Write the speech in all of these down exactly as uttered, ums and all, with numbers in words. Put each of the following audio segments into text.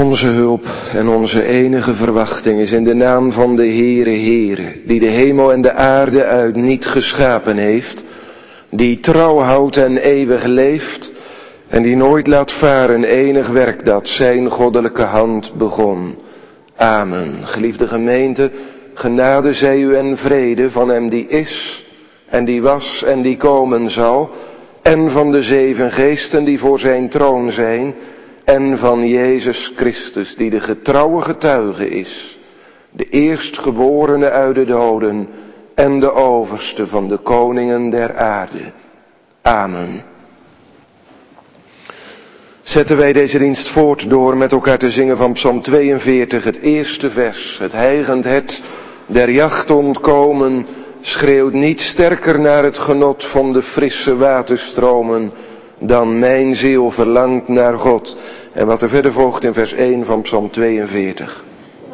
Onze hulp en onze enige verwachting is in de naam van de Heere Heere, die de hemel en de aarde uit niet geschapen heeft, die trouw houdt en eeuwig leeft en die nooit laat varen enig werk dat zijn goddelijke hand begon. Amen. Geliefde gemeente, genade zij u en vrede van hem die is en die was en die komen zal, en van de zeven geesten die voor zijn troon zijn, en van Jezus Christus, die de getrouwe getuige is, de eerstgeborene uit de doden en de overste van de koningen der aarde. Amen. Zetten wij deze dienst voort door met elkaar te zingen van Psalm tweeënveertig, het eerste vers. Het hijgend hert der jacht ontkomen, schreeuwt niet sterker naar het genot van de frisse waterstromen, dan mijn ziel verlangt naar God. En wat er verder volgt in vers één van Psalm tweeënveertig.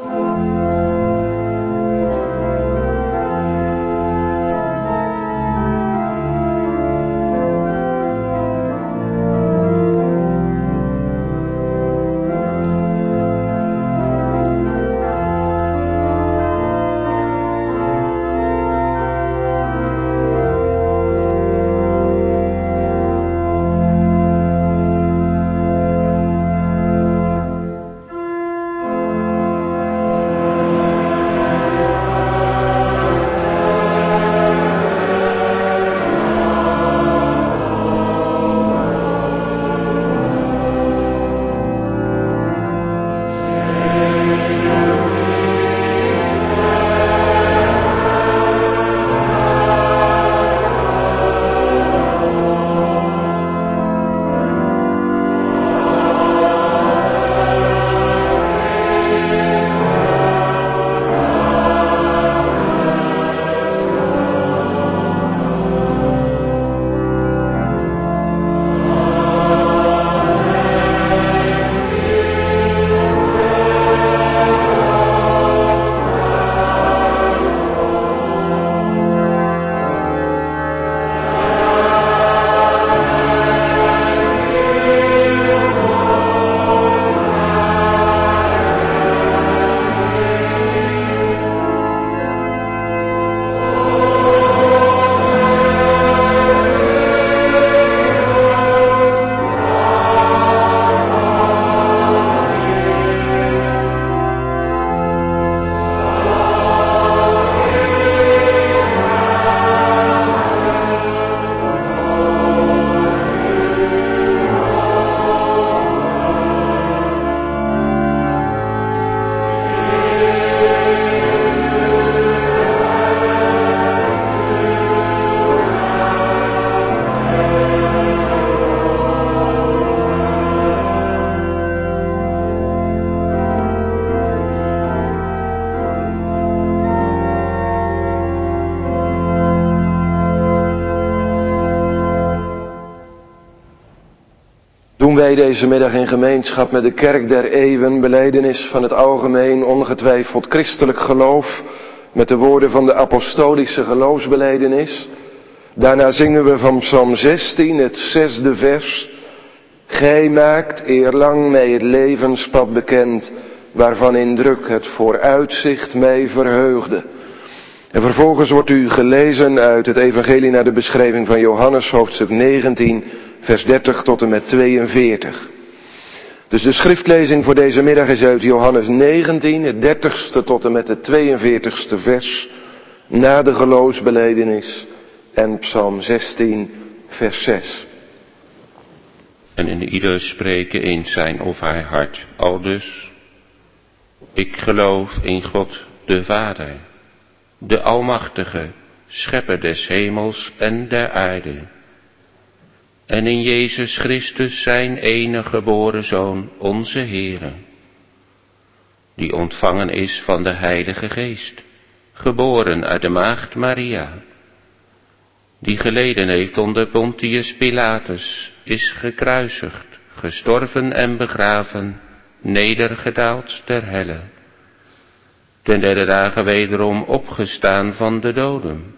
Wij deze middag in gemeenschap met de Kerk der Eeuwen, belijdenis van het algemeen ongetwijfeld christelijk geloof, met de woorden van de apostolische geloofsbelijdenis. Daarna zingen we van Psalm zestien, het zesde vers. Gij maakt eerlang mij het levenspad bekend, waarvan in druk het vooruitzicht mij verheugde. En vervolgens wordt u gelezen uit het evangelie naar de beschrijving van Johannes, hoofdstuk negentien, vers dertig tot en met tweeënveertig. Dus de schriftlezing voor deze middag is uit Johannes negentien, het dertigste tot en met het tweeënveertigste vers, na de geloofsbelijdenis, en Psalm zestien, vers zes. En in ieder spreken in zijn of haar hart, aldus: ik geloof in God de Vader, de Almachtige, Schepper des hemels en der aarde, en in Jezus Christus zijn enige geboren Zoon, onze Heere, die ontvangen is van de Heilige Geest, geboren uit de maagd Maria, die geleden heeft onder Pontius Pilatus, is gekruisigd, gestorven en begraven, nedergedaald ter helle, ten derde dagen wederom opgestaan van de doden,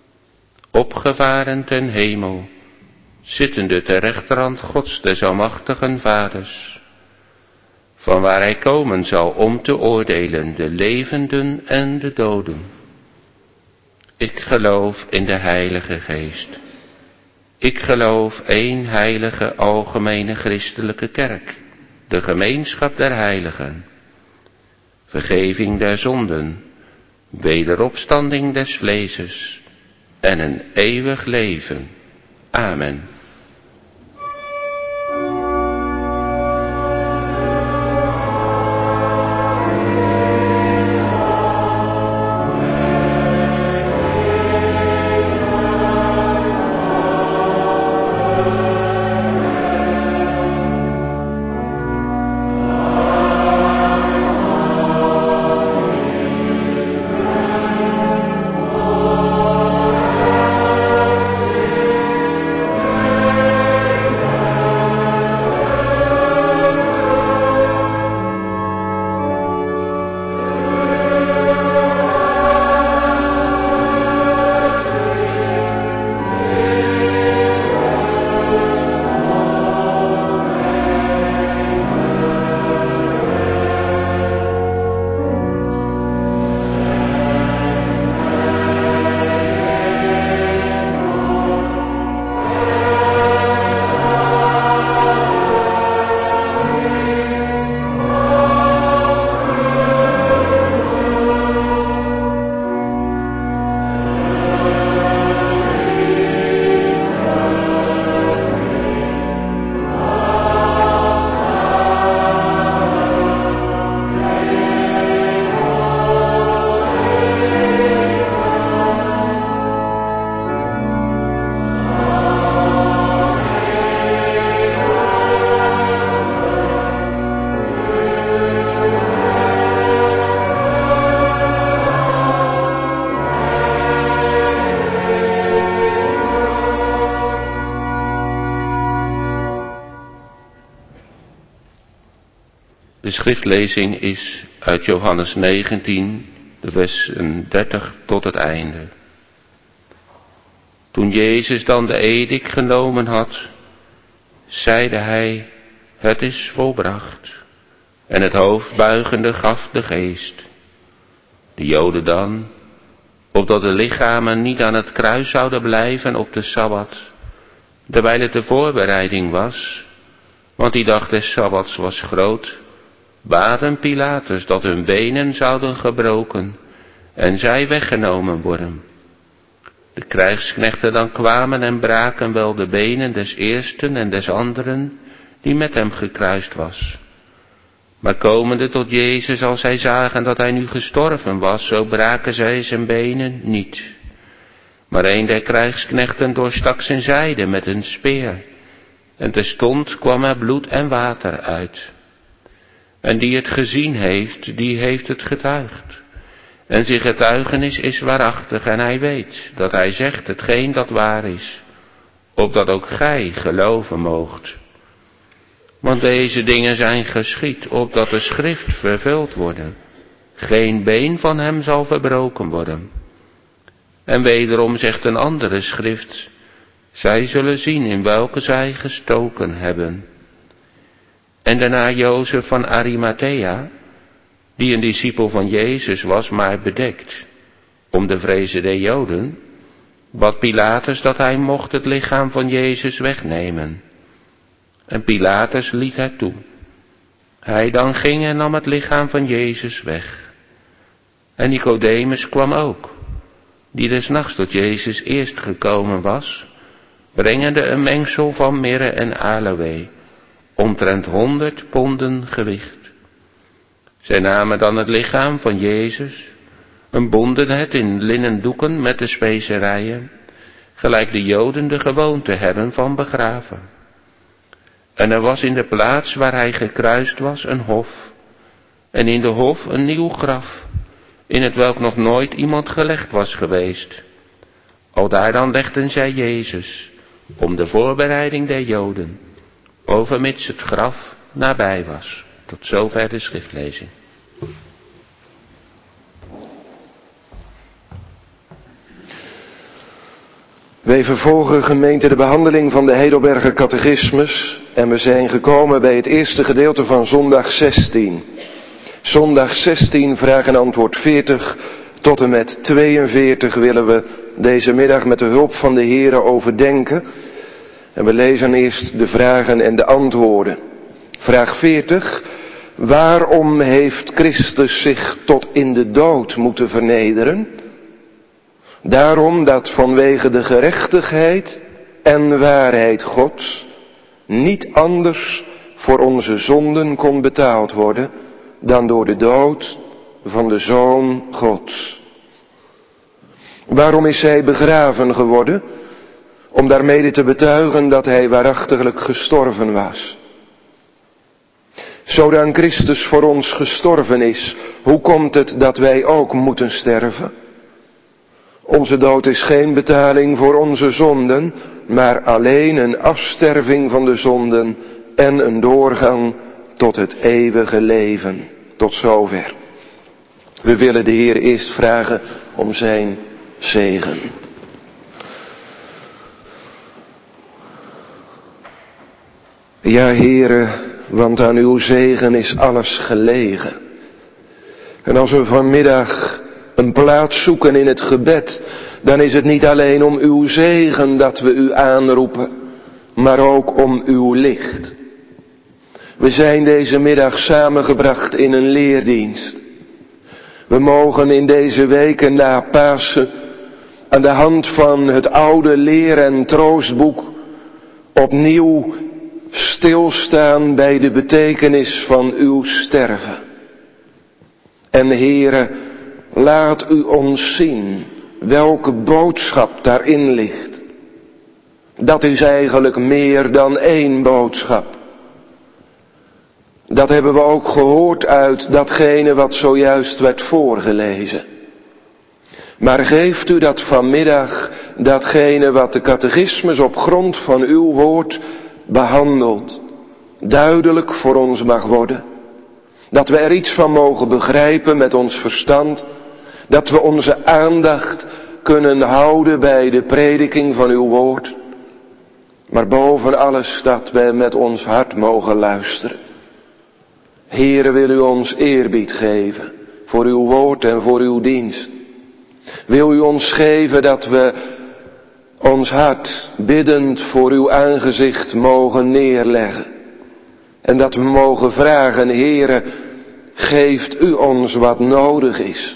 opgevaren ten hemel, zittende ter rechterhand Gods des almachtigen Vaders, van waar hij komen zal om te oordelen de levenden en de doden. Ik geloof in de Heilige Geest. Ik geloof één heilige algemene christelijke kerk, de gemeenschap der heiligen, vergeving der zonden, wederopstanding des vleeses en een eeuwig leven. Amen. De schriftlezing is uit Johannes negentien, de versen dertig tot het einde. Toen Jezus dan de edik genomen had, zeide hij, het is volbracht. En het hoofd buigende gaf de geest. De Joden dan, opdat de lichamen niet aan het kruis zouden blijven op de Sabbat, terwijl het de voorbereiding was, want die dag des Sabbats was groot, baden Pilatus dat hun benen zouden gebroken en zij weggenomen worden. De krijgsknechten dan kwamen en braken wel de benen des eersten en des anderen die met hem gekruist was. Maar komende tot Jezus, als zij zagen dat hij nu gestorven was, zo braken zij zijn benen niet. Maar een der krijgsknechten doorstak zijn zijde met een speer, en terstond kwam er bloed en water uit. En die het gezien heeft, die heeft het getuigd. En zijn getuigenis is waarachtig, en hij weet dat hij zegt hetgeen dat waar is, opdat ook gij geloven moogt. Want deze dingen zijn geschied, opdat de schrift vervuld worden. Geen been van hem zal verbroken worden. En wederom zegt een andere schrift, zij zullen zien in welke zij gestoken hebben. En daarna Jozef van Arimathea, die een discipel van Jezus was, maar bedekt, om de vrezen der Joden, bad Pilatus dat hij mocht het lichaam van Jezus wegnemen. En Pilatus liet het toe. Hij dan ging en nam het lichaam van Jezus weg. En Nicodemus kwam ook, die des nachts tot Jezus eerst gekomen was, brengende een mengsel van mirre en aloë, omtrent honderd ponden gewicht. Zij namen dan het lichaam van Jezus en bonden het in linnen doeken met de specerijen, gelijk de Joden de gewoonte hebben van begraven. En er was in de plaats waar hij gekruist was een hof, en in de hof een nieuw graf, in het welk nog nooit iemand gelegd was geweest. Aldaar dan legden zij Jezus, om de voorbereiding der Joden, overmits het graf nabij was. Tot zover de schriftlezing. Wij vervolgen, gemeente, de behandeling van de Heidelberger Catechismus En we zijn gekomen bij het eerste gedeelte van zondag zestien. Zondag zestien, vraag en antwoord veertig tot en met tweeënveertig willen we deze middag met de hulp van de Heere overdenken. En we lezen eerst de vragen en de antwoorden. Vraag veertig. Waarom heeft Christus zich tot in de dood moeten vernederen? Daarom dat vanwege de gerechtigheid en waarheid Gods niet anders voor onze zonden kon betaald worden dan door de dood van de Zoon Gods. Waarom is hij begraven geworden? Om daarmede te betuigen dat hij waarachtiglijk gestorven was. Zodan Christus voor ons gestorven is, hoe komt het dat wij ook moeten sterven? Onze dood is geen betaling voor onze zonden, maar alleen een afsterving van de zonden en een doorgang tot het eeuwige leven. Tot zover. We willen de Heer eerst vragen om zijn zegen. Ja, Heere, want aan uw zegen is alles gelegen. En als we vanmiddag een plaats zoeken in het gebed, dan is het niet alleen om uw zegen dat we u aanroepen, maar ook om uw licht. We zijn deze middag samengebracht in een leerdienst. We mogen in deze weken na Pasen aan de hand van het oude leer- en troostboek opnieuw stilstaan bij de betekenis van uw sterven. En Heere, laat u ons zien welke boodschap daarin ligt. Dat is eigenlijk meer dan één boodschap. Dat hebben we ook gehoord uit datgene wat zojuist werd voorgelezen. Maar geeft u dat vanmiddag, datgene wat de catechismus op grond van uw woord behandelt, duidelijk voor ons mag worden. Dat we er iets van mogen begrijpen met ons verstand. Dat we onze aandacht kunnen houden bij de prediking van uw woord. Maar boven alles dat we met ons hart mogen luisteren. Heere, wil u ons eerbied geven voor uw woord en voor uw dienst. Wil u ons geven dat we ons hart biddend voor uw aangezicht mogen neerleggen. En dat we mogen vragen, Heere, geeft u ons wat nodig is.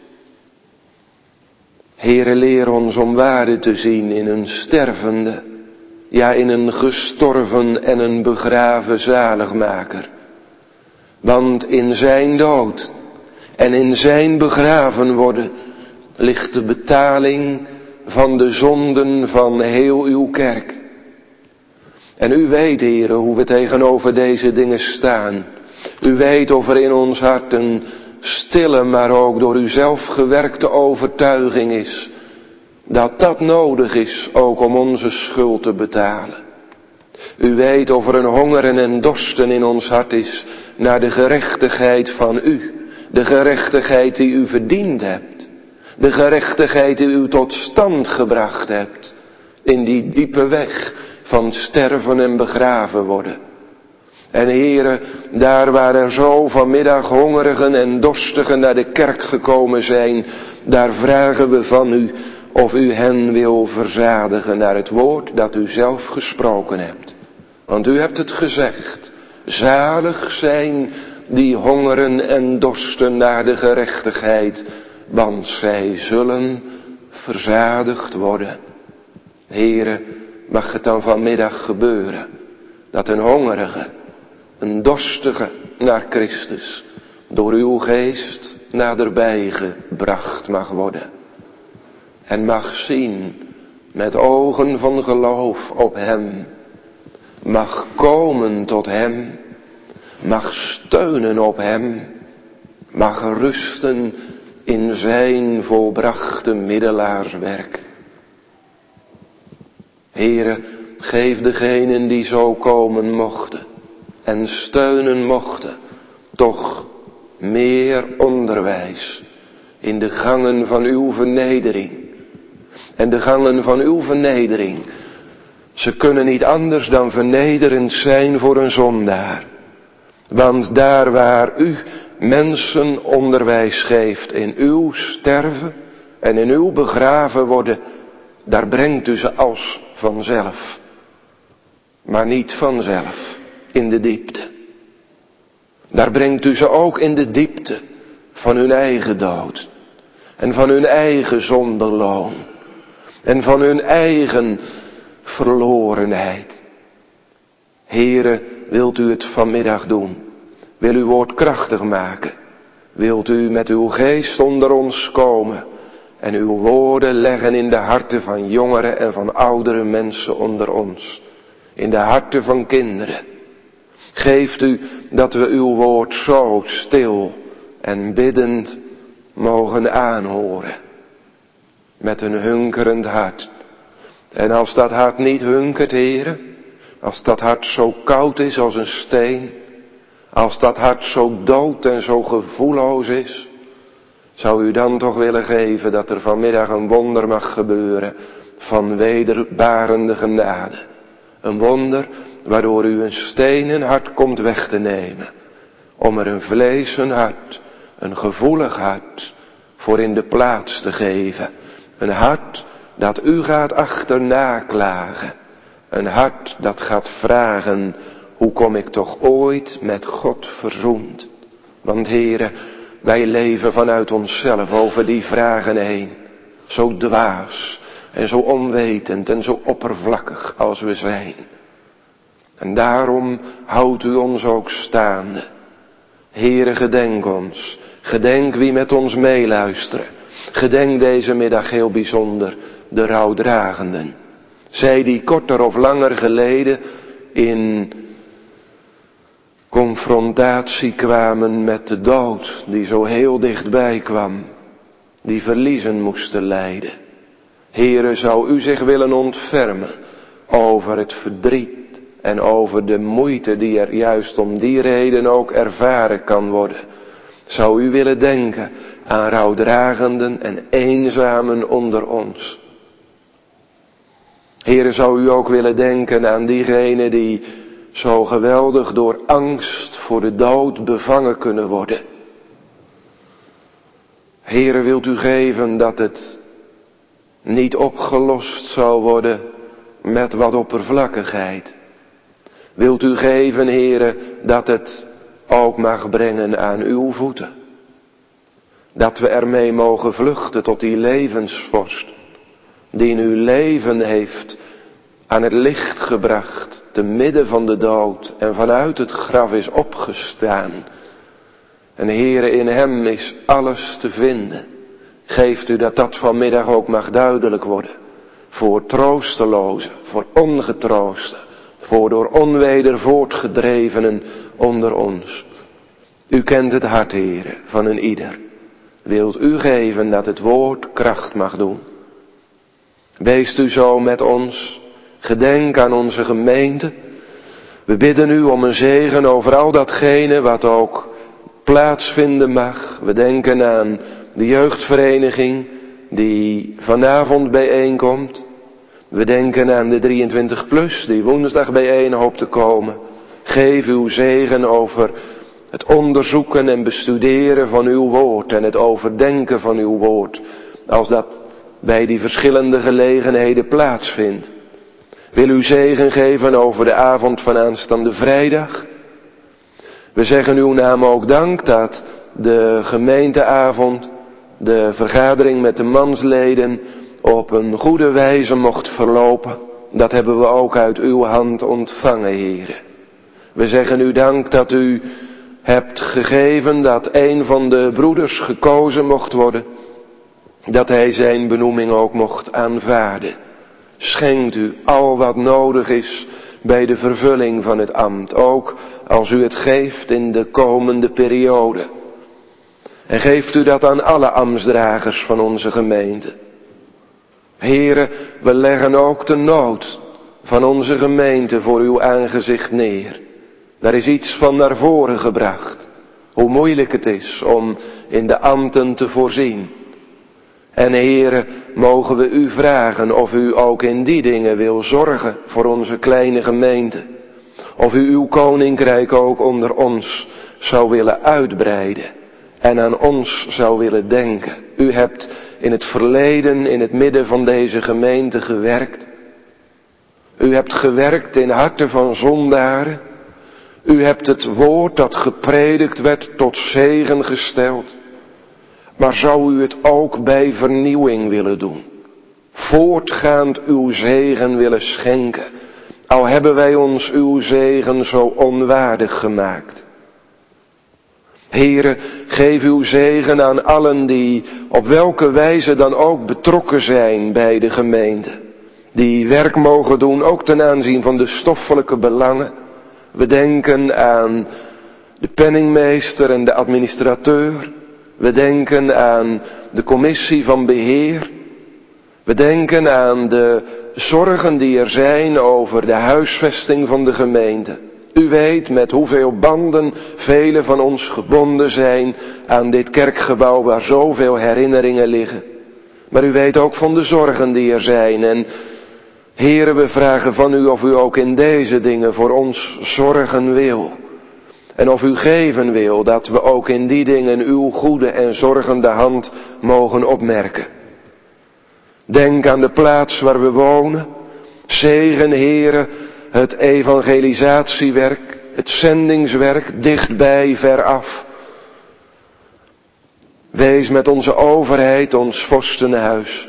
Heere, leer ons om waarde te zien in een stervende, ja in een gestorven en een begraven zaligmaker. Want in zijn dood en in zijn begraven worden ligt de betaling van de zonden van heel uw kerk. En u weet, Heere, hoe we tegenover deze dingen staan. U weet of er in ons hart een stille, maar ook door u zelf gewerkte overtuiging is. Dat dat nodig is ook om onze schuld te betalen. U weet of er een hongeren en dorsten in ons hart is naar de gerechtigheid van u. De gerechtigheid die u verdiend hebt. De gerechtigheid die u tot stand gebracht hebt. In die diepe weg van sterven en begraven worden. En Heere, daar waar er zo vanmiddag hongerigen en dorstigen naar de kerk gekomen zijn, daar vragen we van u of u hen wil verzadigen naar het woord dat u zelf gesproken hebt. Want u hebt het gezegd, zalig zijn die hongeren en dorsten naar de gerechtigheid, want zij zullen verzadigd worden. Heere, mag het dan vanmiddag gebeuren dat een hongerige, een dorstige naar Christus door uw geest naderbij gebracht mag worden. En mag zien met ogen van geloof op hem. Mag komen tot hem. Mag steunen op hem. Mag rusten in zijn volbrachte middelaarswerk. Heere, geef degenen die zo komen mochten en steunen mochten, toch meer onderwijs in de gangen van uw vernedering. En de gangen van uw vernedering, Ze kunnen niet anders dan vernederend zijn voor een zondaar. Want daar waar u mensen onderwijs geeft in uw sterven en in uw begraven worden, daar brengt u ze als vanzelf. Maar niet vanzelf in de diepte. Daar brengt u ze ook in de diepte van hun eigen dood. En van hun eigen zonderloon. En van hun eigen verlorenheid. Heere, wilt u het vanmiddag doen? Wil uw woord krachtig maken? Wilt u met uw geest onder ons komen? En uw woorden leggen in de harten van jongeren en van oudere mensen onder ons. In de harten van kinderen. Geeft u dat we uw woord zo stil en biddend mogen aanhoren. Met een hunkerend hart. En als dat hart niet hunkert, Heere, als dat hart zo koud is als een steen, als dat hart zo dood en zo gevoelloos is, zou u dan toch willen geven dat er vanmiddag een wonder mag gebeuren van wederbarende genade. Een wonder waardoor u een stenen hart komt weg te nemen. Om er een vleesen hart, een gevoelig hart voor in de plaats te geven. Een hart dat u gaat achterna klagen. Een hart dat gaat vragen, hoe kom ik toch ooit met God verzoend? Want Heere, wij leven vanuit onszelf over die vragen heen. Zo dwaas en zo onwetend en zo oppervlakkig als we zijn. En daarom houdt u ons ook staande. Heere, gedenk ons. Gedenk wie met ons meeluisteren. Gedenk deze middag heel bijzonder de rouwdragenden. Zij die korter of langer geleden in confrontatie kwamen met de dood die zo heel dichtbij kwam. Die verliezen moesten lijden. Heere, zou u zich willen ontfermen over het verdriet en over de moeite die er juist om die reden ook ervaren kan worden. Zou u willen denken aan rouwdragenden en eenzamen onder ons. Heere, zou u ook willen denken aan diegenen die zo geweldig door angst voor de dood bevangen kunnen worden. Heere, wilt u geven dat het niet opgelost zou worden met wat oppervlakkigheid. Wilt u geven, Heere, dat het ook mag brengen aan uw voeten. Dat we ermee mogen vluchten tot die levensvorst, die in uw leven heeft aan het licht gebracht, te midden van de dood en vanuit het graf is opgestaan. En Heere, in hem is alles te vinden. Geeft u dat dat vanmiddag ook mag duidelijk worden. Voor troostelozen, voor ongetroosten, voor door onweder voortgedrevenen onder ons. U kent het hart, Heere, van een ieder. Wilt u geven dat het woord kracht mag doen. Weest u zo met ons. Gedenk aan onze gemeente. We bidden u om een zegen over al datgene wat ook plaatsvinden mag. We denken aan de jeugdvereniging die vanavond bijeenkomt. We denken aan de drieëntwintig plus die woensdag bijeen hoopt te komen. Geef uw zegen over het onderzoeken en bestuderen van uw woord en het overdenken van uw woord. Als dat bij die verschillende gelegenheden plaatsvindt. Wil u zegen geven over de avond van aanstaande vrijdag. We zeggen uw naam ook dank dat de gemeenteavond, de vergadering met de mansleden op een goede wijze mocht verlopen. Dat hebben we ook uit uw hand ontvangen, Heere. We zeggen u dank dat u hebt gegeven dat een van de broeders gekozen mocht worden. Dat hij zijn benoeming ook mocht aanvaarden. Schenkt u al wat nodig is bij de vervulling van het ambt. Ook als u het geeft in de komende periode. En geeft u dat aan alle ambtsdragers van onze gemeente. Heere, we leggen ook de nood van onze gemeente voor uw aangezicht neer. Daar is iets van naar voren gebracht. Hoe moeilijk het is om in de ambten te voorzien. En Heere, mogen we u vragen of u ook in die dingen wil zorgen voor onze kleine gemeente. Of u uw koninkrijk ook onder ons zou willen uitbreiden en aan ons zou willen denken. U hebt in het verleden in het midden van deze gemeente gewerkt. U hebt gewerkt in harten van zondaren. U hebt het woord dat gepredikt werd tot zegen gesteld. Maar zou u het ook bij vernieuwing willen doen? Voortgaand uw zegen willen schenken. Al hebben wij ons uw zegen zo onwaardig gemaakt. Heere, geef uw zegen aan allen die op welke wijze dan ook betrokken zijn bij de gemeente. Die werk mogen doen, ook ten aanzien van de stoffelijke belangen. We denken aan de penningmeester en de administrateur. We denken aan de commissie van beheer. We denken aan de zorgen die er zijn over de huisvesting van de gemeente. U weet met hoeveel banden velen van ons gebonden zijn aan dit kerkgebouw waar zoveel herinneringen liggen. Maar u weet ook van de zorgen die er zijn. En Heere, we vragen van u of u ook in deze dingen voor ons zorgen wil. En of u geven wil dat we ook in die dingen uw goede en zorgende hand mogen opmerken. Denk aan de plaats waar we wonen. Zegen, Heere, het evangelisatiewerk, het zendingswerk, dichtbij, veraf. Wees met onze overheid, ons vorstenhuis.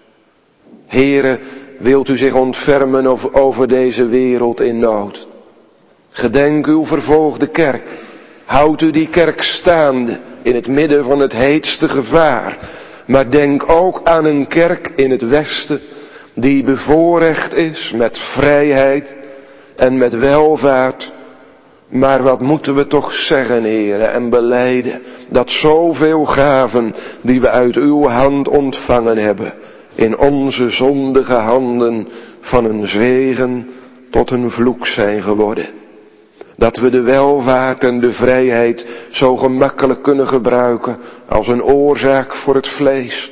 Heere, wilt u zich ontfermen over, over deze wereld in nood. Gedenk uw vervolgde kerk. Houd u die kerk staande in het midden van het heetste gevaar. Maar denk ook aan een kerk in het westen die bevoorrecht is met vrijheid en met welvaart. Maar wat moeten we toch zeggen, Heere, en belijden dat zoveel gaven die we uit uw hand ontvangen hebben, in onze zondige handen van een zegen tot een vloek zijn geworden. Dat we de welvaart en de vrijheid zo gemakkelijk kunnen gebruiken als een oorzaak voor het vlees.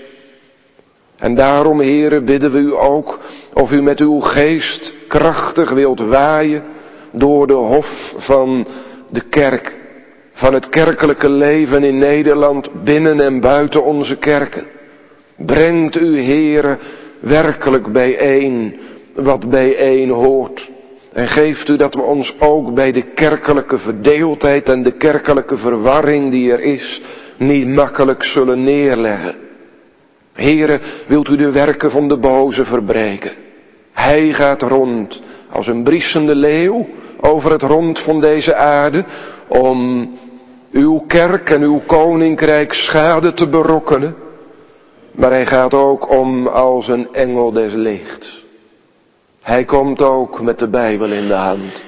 En daarom, Heere, bidden we u ook of u met uw geest krachtig wilt waaien door de hof van de kerk, van het kerkelijke leven in Nederland, binnen en buiten onze kerken. Brengt u, Heere, werkelijk bijeen wat bijeen hoort. En geeft u dat we ons ook bij de kerkelijke verdeeldheid en de kerkelijke verwarring die er is, niet makkelijk zullen neerleggen. Heere, wilt u de werken van de boze verbreken. Hij gaat rond als een briesende leeuw over het rond van deze aarde, om uw kerk en uw koninkrijk schade te berokkenen. Maar hij gaat ook om als een engel des lichts. Hij komt ook met de Bijbel in de hand.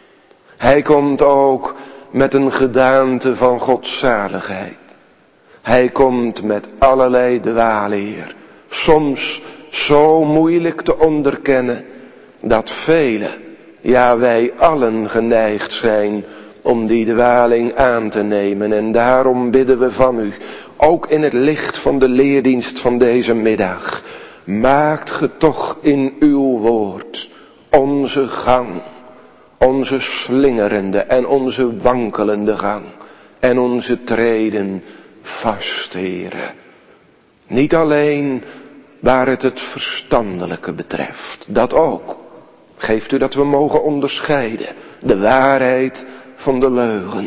Hij komt ook met een gedaante van godzaligheid. Hij komt met allerlei dwaalleer. Soms zo moeilijk te onderkennen dat velen, ja wij allen geneigd zijn om die dwaling aan te nemen. En daarom bidden we van u, ook in het licht van de leerdienst van deze middag, maakt ge toch in uw woord onze gang, onze slingerende en onze wankelende gang en onze treden vast, Heere. Niet alleen waar het het verstandelijke betreft, dat ook. Geeft u dat we mogen onderscheiden, de waarheid van de leugen,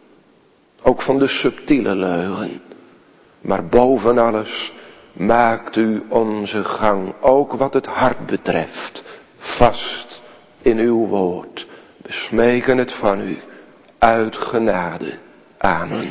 ook van de subtiele leugen. Maar boven alles maakt u onze gang, ook wat het hart betreft, vast in uw woord. We smeken het van u, uit genade. Amen.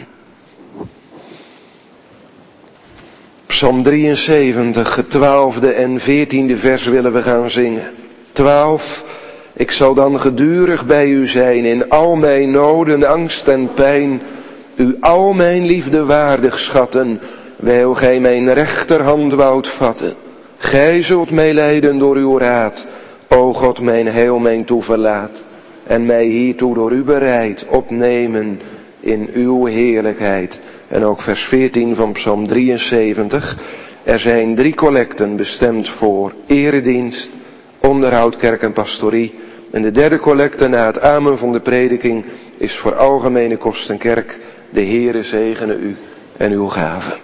Psalm drieënzeventig, het twaalfde en veertiende vers willen we gaan zingen. Twaalf, ik zal dan gedurig bij u zijn in al mijn noden, angst en pijn. U al mijn liefde waardig schatten, wijl gij mijn rechterhand woudt vatten. Gij zult mij leiden door uw raad, o God mijn heil, mijn toeverlaat. En mij hiertoe door u bereid opnemen in uw heerlijkheid. En ook vers veertien van Psalm drieënzeventig. Er zijn drie collecten bestemd voor eredienst, onderhoud, kerk en pastorie. En de derde collecte na het amen van de prediking is voor algemene kosten kerk. De Heere zegene u en uw gaven.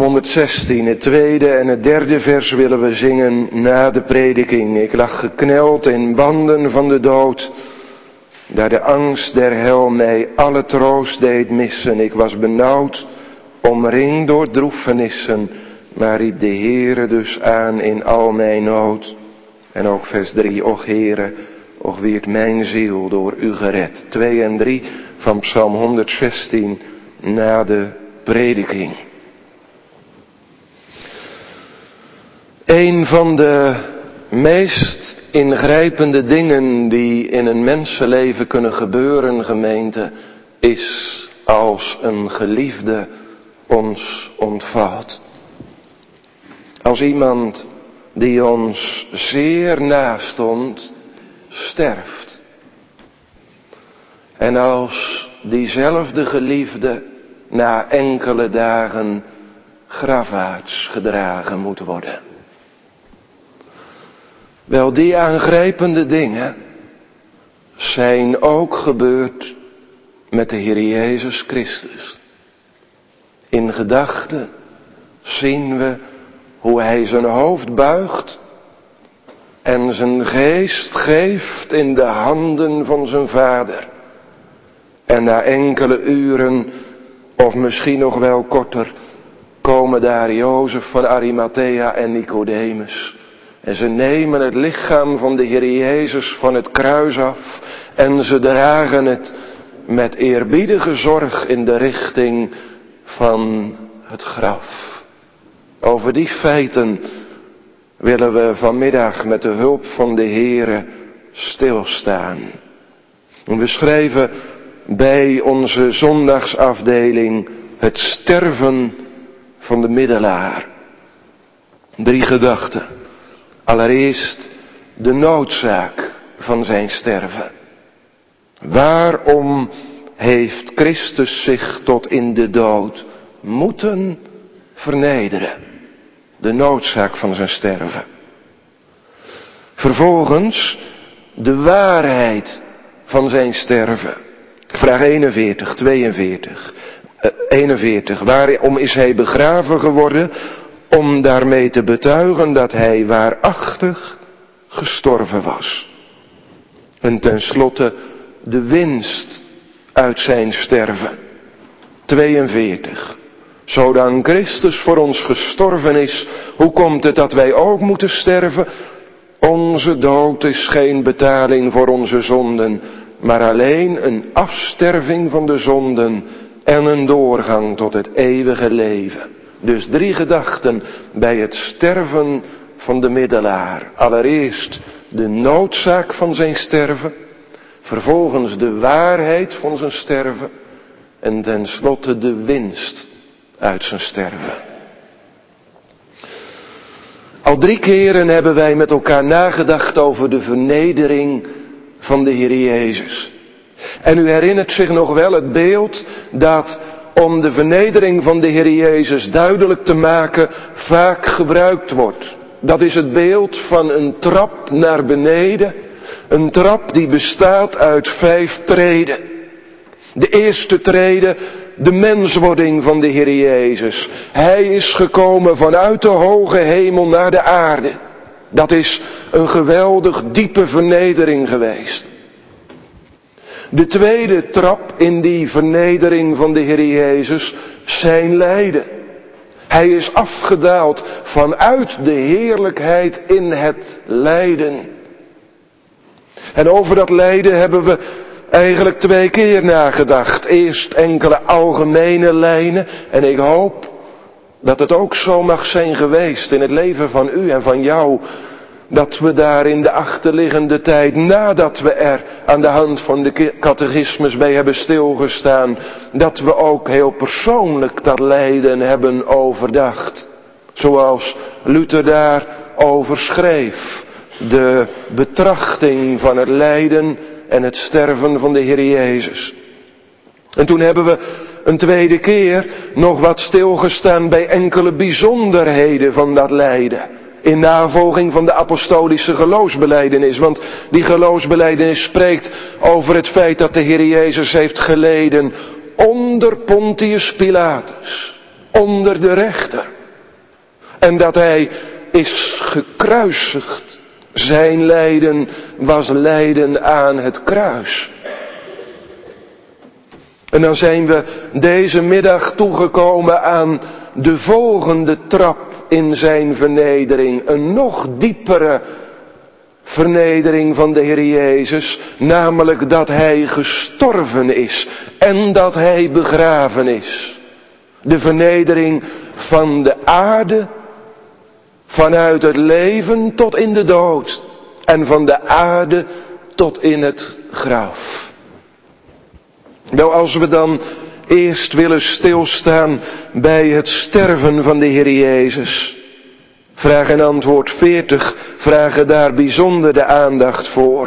honderdzestien, het tweede en het derde vers willen we zingen na de prediking. Ik lag gekneld in banden van de dood, daar de angst der hel mij alle troost deed missen. Ik was benauwd, omringd door droefenissen, maar riep de Heere dus aan in al mijn nood. En ook vers drie, och Heere, och wierd mijn ziel door u gered. twee en drie van Psalm honderdzestien na de prediking. Een van de meest ingrijpende dingen die in een mensenleven kunnen gebeuren, gemeente, is als een geliefde ons ontvalt. Als iemand die ons zeer nastond, sterft. En als diezelfde geliefde na enkele dagen grafwaarts gedragen moet worden. Wel, die aangrijpende dingen zijn ook gebeurd met de Heer Jezus Christus. In gedachten zien we hoe hij zijn hoofd buigt en zijn geest geeft in de handen van zijn Vader. En na enkele uren, of misschien nog wel korter, komen daar Jozef van Arimathea en Nicodemus. En ze nemen het lichaam van de Heer Jezus van het kruis af en ze dragen het met eerbiedige zorg in de richting van het graf. Over die feiten willen we vanmiddag met de hulp van de Heere stilstaan. En we schrijven bij onze zondagsafdeling het sterven van de middelaar. Drie gedachten. Allereerst de noodzaak van zijn sterven. Waarom heeft Christus zich tot in de dood moeten vernederen? De noodzaak van zijn sterven. Vervolgens de waarheid van zijn sterven. Vraag eenenveertig, tweeënveertig, uh, eenenveertig. Waarom is hij begraven geworden? Om daarmee te betuigen dat hij waarachtig gestorven was. En tenslotte de winst uit zijn sterven. tweeënveertig. Zodan Christus voor ons gestorven is, hoe komt het dat wij ook moeten sterven? Onze dood is geen betaling voor onze zonden, maar alleen een afsterving van de zonden en een doorgang tot het eeuwige leven. Dus drie gedachten bij het sterven van de middelaar. Allereerst de noodzaak van zijn sterven, vervolgens de waarheid van zijn sterven en tenslotte de winst uit zijn sterven. Al drie keren hebben wij met elkaar nagedacht over de vernedering van de Heer Jezus. En u herinnert zich nog wel het beeld dat om de vernedering van de Heer Jezus duidelijk te maken vaak gebruikt wordt. Dat is het beeld van een trap naar beneden. Een trap die bestaat uit vijf treden. De eerste trede, de menswording van de Heer Jezus. Hij is gekomen vanuit de hoge hemel naar de aarde. Dat is een geweldig diepe vernedering geweest. De tweede trap in die vernedering van de Heer Jezus, zijn lijden. Hij is afgedaald vanuit de heerlijkheid in het lijden. En over dat lijden hebben we eigenlijk twee keer nagedacht. Eerst enkele algemene lijnen. En ik hoop dat het ook zo mag zijn geweest in het leven van u en van jou. Dat we daar in de achterliggende tijd, nadat we er aan de hand van de catechismus bij hebben stilgestaan, dat we ook heel persoonlijk dat lijden hebben overdacht. Zoals Luther daarover schreef. De betrachting van het lijden en het sterven van de Heer Jezus. En toen hebben we een tweede keer nog wat stilgestaan bij enkele bijzonderheden van dat lijden. In navolging van de apostolische geloofsbelijdenis. Want die geloofsbelijdenis spreekt over het feit dat de Heer Jezus heeft geleden onder Pontius Pilatus. Onder de rechter. en dat hij is gekruisigd. Zijn lijden was lijden aan het kruis. En dan zijn we deze middag toegekomen aan de volgende trap in zijn vernedering. Een nog diepere vernedering van de Heer Jezus. Namelijk dat hij gestorven is en dat hij begraven is. De vernedering van de aarde, vanuit het leven tot in de dood. En van de aarde tot in het graf. Nou, als we dan eerst willen stilstaan bij het sterven van de Heer Jezus. Vraag en antwoord veertig vragen daar bijzonder de aandacht voor.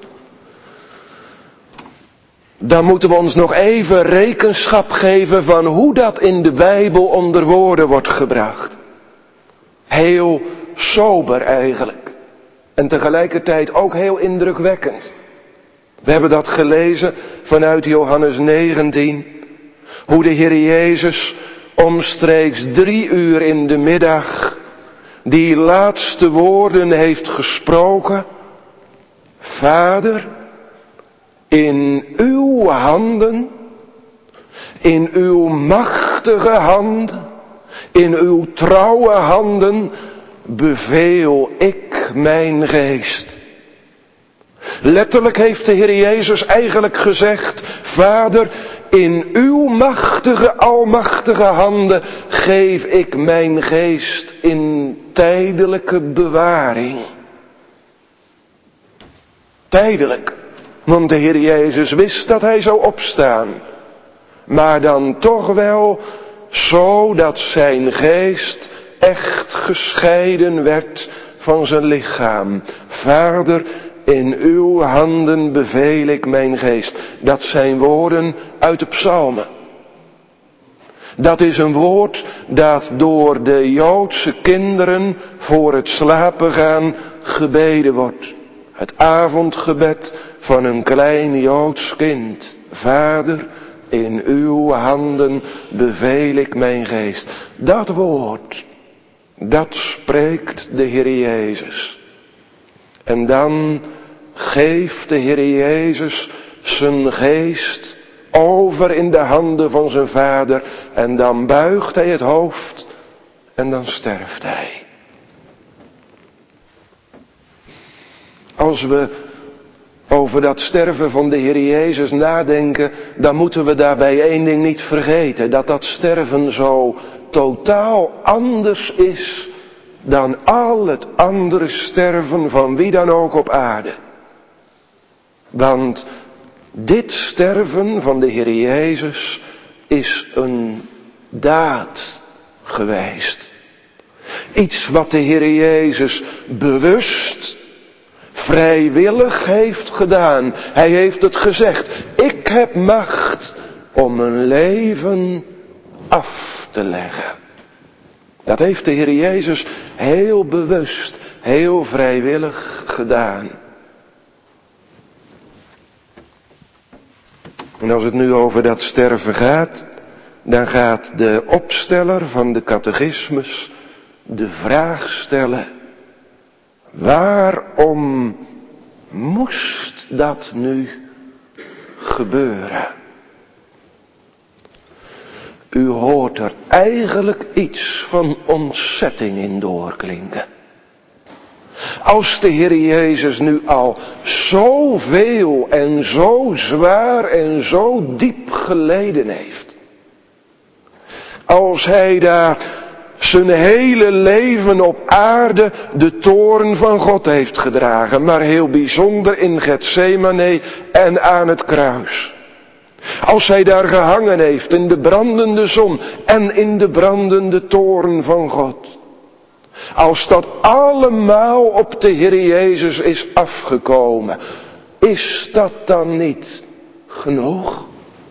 Dan moeten we ons nog even rekenschap geven van hoe dat in de Bijbel onder woorden wordt gebracht. Heel sober eigenlijk. En tegelijkertijd ook heel indrukwekkend. We hebben dat gelezen vanuit Johannes negentien. Hoe de Heer Jezus omstreeks drie uur in de middag die laatste woorden heeft gesproken. Vader, in uw handen, in uw machtige handen, in uw trouwe handen beveel ik mijn geest. Letterlijk heeft de Heer Jezus eigenlijk gezegd, Vader, in uw machtige, almachtige handen geef ik mijn geest in tijdelijke bewaring. Tijdelijk, want de Heer Jezus wist dat hij zou opstaan. Maar dan toch wel zo dat zijn geest echt gescheiden werd van zijn lichaam. Vader, in uw handen beveel ik mijn geest. Dat zijn woorden uit de psalmen. Dat is een woord dat door de Joodse kinderen voor het slapen gaan gebeden wordt. Het avondgebed van een klein Joods kind. Vader, in uw handen beveel ik mijn geest. Dat woord, dat spreekt de Heer Jezus. En dan geeft de Heer Jezus zijn geest over in de handen van zijn Vader. En dan buigt hij het hoofd en dan sterft hij. Als we over dat sterven van de Heer Jezus nadenken, dan moeten we daarbij één ding niet vergeten. Dat dat sterven zo totaal anders is dan al het andere sterven van wie dan ook op aarde. Want dit sterven van de Heer Jezus is een daad geweest. Iets wat de Heer Jezus bewust, vrijwillig heeft gedaan. Hij heeft het gezegd. Ik heb macht om een leven af te leggen. Dat heeft de Heer Jezus heel bewust, heel vrijwillig gedaan. En als het nu over dat sterven gaat, dan gaat de opsteller van de catechismus de vraag stellen: waarom moest dat nu gebeuren? U hoort er eigenlijk iets van ontzetting in doorklinken. Als de Heer Jezus nu al zoveel en zo zwaar en zo diep geleden heeft. Als hij daar zijn hele leven op aarde de toorn van God heeft gedragen. Maar heel bijzonder in Getsemane en aan het kruis. Als hij daar gehangen heeft in de brandende zon en in de brandende toorn van God. Als dat allemaal op de Heer Jezus is afgekomen, is dat dan niet genoeg?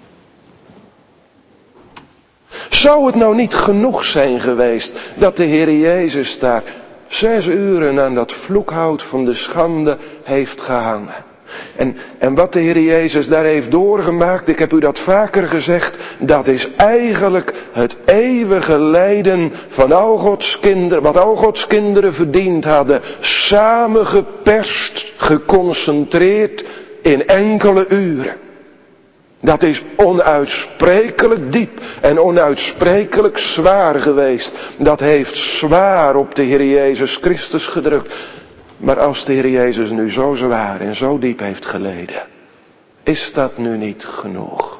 Zou het nou niet genoeg zijn geweest dat de Heer Jezus daar zes uren aan dat vloekhout van de schande heeft gehangen? En, en wat de Heer Jezus daar heeft doorgemaakt, ik heb u dat vaker gezegd, dat is eigenlijk het eeuwige lijden van al Gods kinderen, wat al Gods kinderen verdiend hadden, samengeperst, geconcentreerd in enkele uren. Dat is onuitsprekelijk diep en onuitsprekelijk zwaar geweest. Dat heeft zwaar op de Heer Jezus Christus gedrukt. Maar als de Heer Jezus nu zo zwaar en zo diep heeft geleden, is dat nu niet genoeg?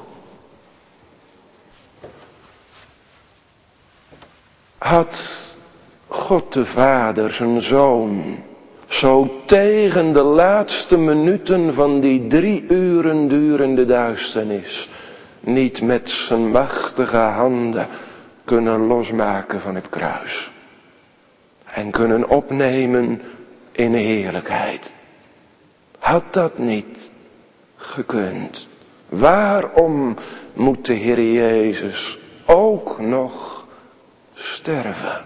Had God de Vader zijn Zoon zo tegen de laatste minuten van die drie uren durende duisternis niet met zijn machtige handen kunnen losmaken van het kruis en kunnen opnemen in heerlijkheid? Had dat niet gekund? Waarom moet de Heer Jezus ook nog sterven?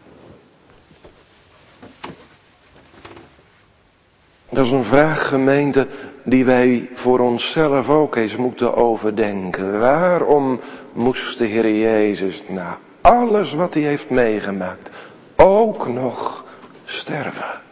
Dat is een vraag, gemeente, die wij voor onszelf ook eens moeten overdenken. Waarom moest de Heer Jezus na alles wat hij heeft meegemaakt ook nog sterven?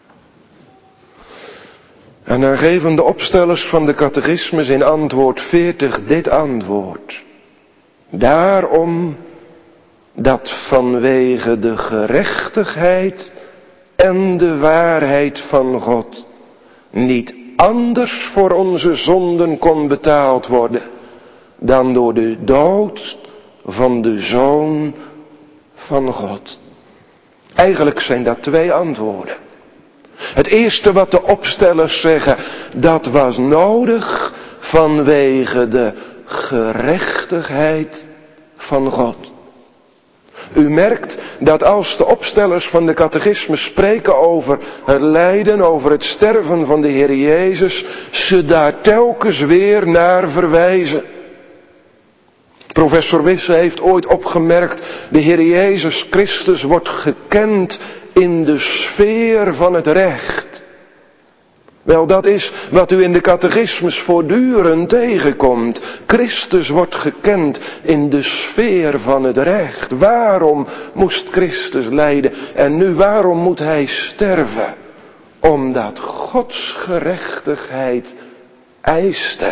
En dan geven de opstellers van de catechismus in antwoord veertig dit antwoord. Daarom dat vanwege de gerechtigheid en de waarheid van God niet anders voor onze zonden kon betaald worden dan door de dood van de Zoon van God. Eigenlijk zijn dat twee antwoorden. Het eerste wat de opstellers zeggen, dat was nodig vanwege de gerechtigheid van God. U merkt dat als de opstellers van de catechismus spreken over het lijden, over het sterven van de Heer Jezus, ze daar telkens weer naar verwijzen. Professor Wisse heeft ooit opgemerkt, de Heer Jezus Christus wordt gekend in de sfeer van het recht. Wel, dat is wat u in de catechismus voortdurend tegenkomt. Christus wordt gekend in de sfeer van het recht. Waarom moest Christus lijden? En nu, waarom moet hij sterven? Omdat Gods gerechtigheid eiste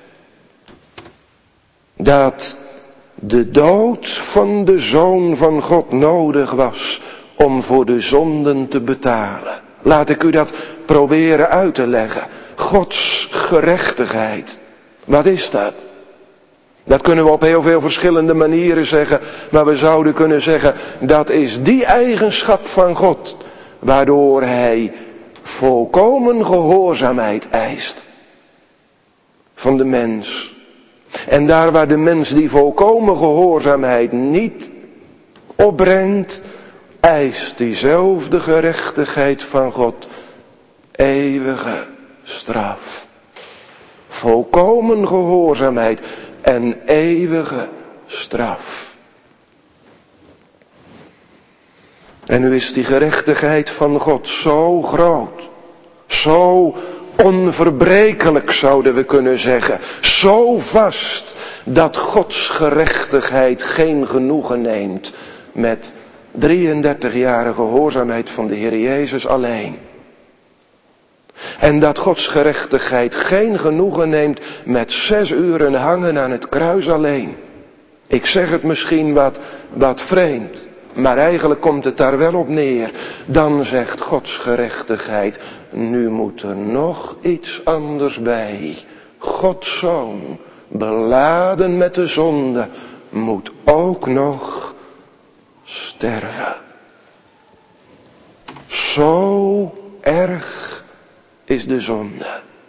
dat de dood van de Zoon van God nodig was om voor de zonden te betalen. Laat ik u dat proberen uit te leggen. Gods gerechtigheid. Wat is dat? Dat kunnen we op heel veel verschillende manieren zeggen. Maar we zouden kunnen zeggen, dat is die eigenschap van God waardoor hij volkomen gehoorzaamheid eist van de mens. En daar waar de mens die volkomen gehoorzaamheid niet opbrengt, eist diezelfde gerechtigheid van God eeuwige straf. Volkomen gehoorzaamheid en eeuwige straf. En nu is die gerechtigheid van God zo groot, zo onverbrekelijk zouden we kunnen zeggen, zo vast dat Gods gerechtigheid geen genoegen neemt met drieëndertig-jarige gehoorzaamheid van de Heer Jezus alleen. En dat Gods gerechtigheid geen genoegen neemt met zes uren hangen aan het kruis alleen. Ik zeg het misschien wat, wat vreemd, maar eigenlijk komt het daar wel op neer. Dan zegt Gods gerechtigheid, nu moet er nog iets anders bij. Gods Zoon, beladen met de zonde, moet ook nog sterven. Zo erg is de zonde.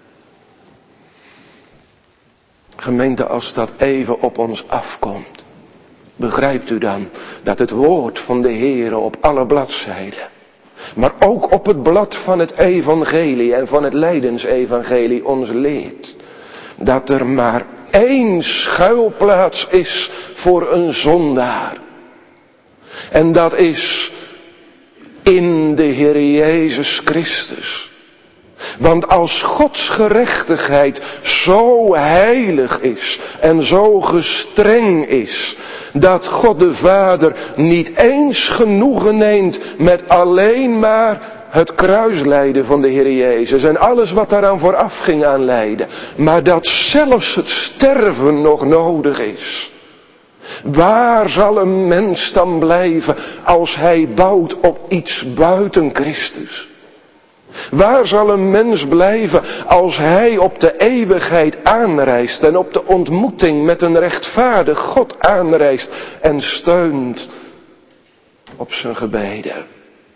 Gemeente, als dat even op ons afkomt, begrijpt u dan dat het woord van de Heere op alle bladzijden, maar ook op het blad van het evangelie en van het lijdensevangelie ons leert, dat er maar één schuilplaats is voor een zondaar. En dat is in de Heer Jezus Christus. Want als Gods gerechtigheid zo heilig is en zo gestreng is, dat God de Vader niet eens genoegen neemt met alleen maar het kruislijden van de Heer Jezus en alles wat daaraan vooraf ging aan lijden, maar dat zelfs het sterven nog nodig is. Waar zal een mens dan blijven als hij bouwt op iets buiten Christus? Waar zal een mens blijven als hij op de eeuwigheid aanreist en op de ontmoeting met een rechtvaardig God aanreist en steunt op zijn gebeden?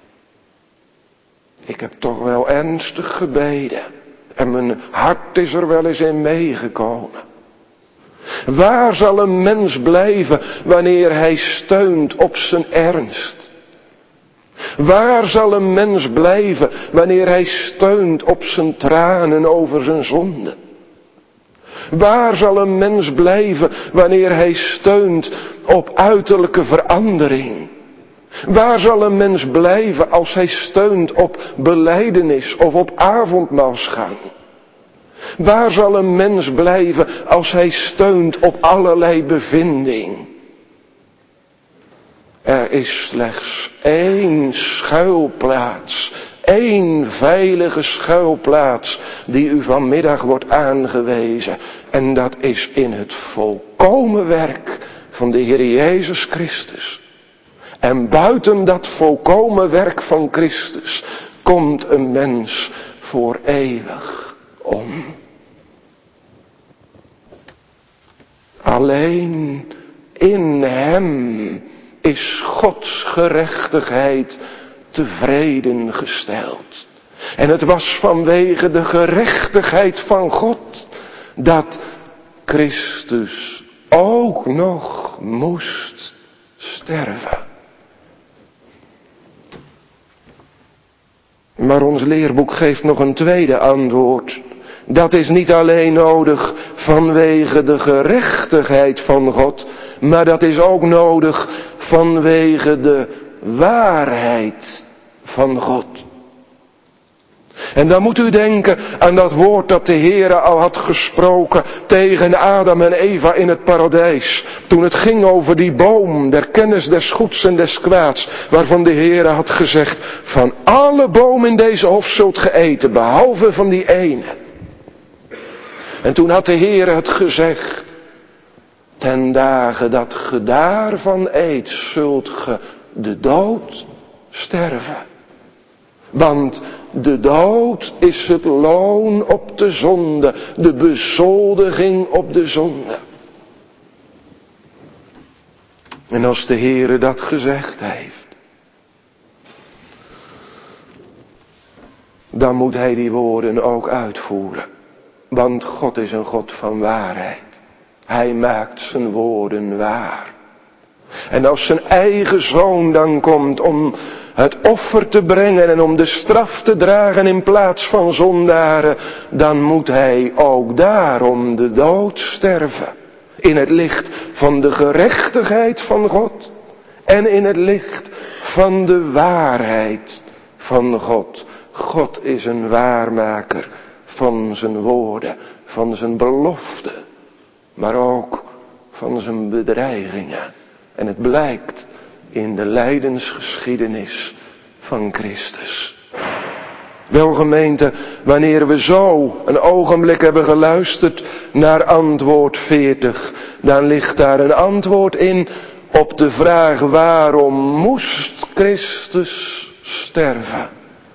Ik heb toch wel ernstig gebeden en mijn hart is er wel eens in meegekomen. Waar zal een mens blijven wanneer hij steunt op zijn ernst? Waar zal een mens blijven wanneer hij steunt op zijn tranen over zijn zonde? Waar zal een mens blijven wanneer hij steunt op uiterlijke verandering? Waar zal een mens blijven als hij steunt op belijdenis of op avondmaalsgang? Waar zal een mens blijven als hij steunt op allerlei bevinding? Er is slechts één schuilplaats, één veilige schuilplaats die u vanmiddag wordt aangewezen. En dat is in het volkomen werk van de Heer Jezus Christus. En buiten dat volkomen werk van Christus komt een mens voor eeuwig om. Alleen in hem is Gods gerechtigheid tevreden gesteld. En het was vanwege de gerechtigheid van God dat Christus ook nog moest sterven. Maar ons leerboek geeft nog een tweede antwoord. Dat is niet alleen nodig vanwege de gerechtigheid van God, maar dat is ook nodig vanwege de waarheid van God. En dan moet u denken aan dat woord dat de Heere al had gesproken tegen Adam en Eva in het paradijs. Toen het ging over die boom der kennis des goeds en des kwaads, waarvan de Heere had gezegd, van alle bomen in deze hof zult ge eten, behalve van die ene. En toen had de Heere het gezegd, ten dagen dat ge daarvan eet, zult ge de dood sterven. Want de dood is het loon op de zonde, de bezoldiging op de zonde. En als de Heere dat gezegd heeft, dan moet hij die woorden ook uitvoeren. Want God is een God van waarheid. Hij maakt zijn woorden waar. En als zijn eigen zoon dan komt om het offer te brengen en om de straf te dragen in plaats van zondaren, dan moet hij ook daarom de dood sterven. In het licht van de gerechtigheid van God en in het licht van de waarheid van God. God is een waarmaker van zijn woorden, van zijn beloften, maar ook van zijn bedreigingen. En het blijkt in de lijdensgeschiedenis van Christus. Wel gemeente, wanneer we zo een ogenblik hebben geluisterd naar antwoord veertig, dan ligt daar een antwoord in op de vraag waarom moest Christus sterven.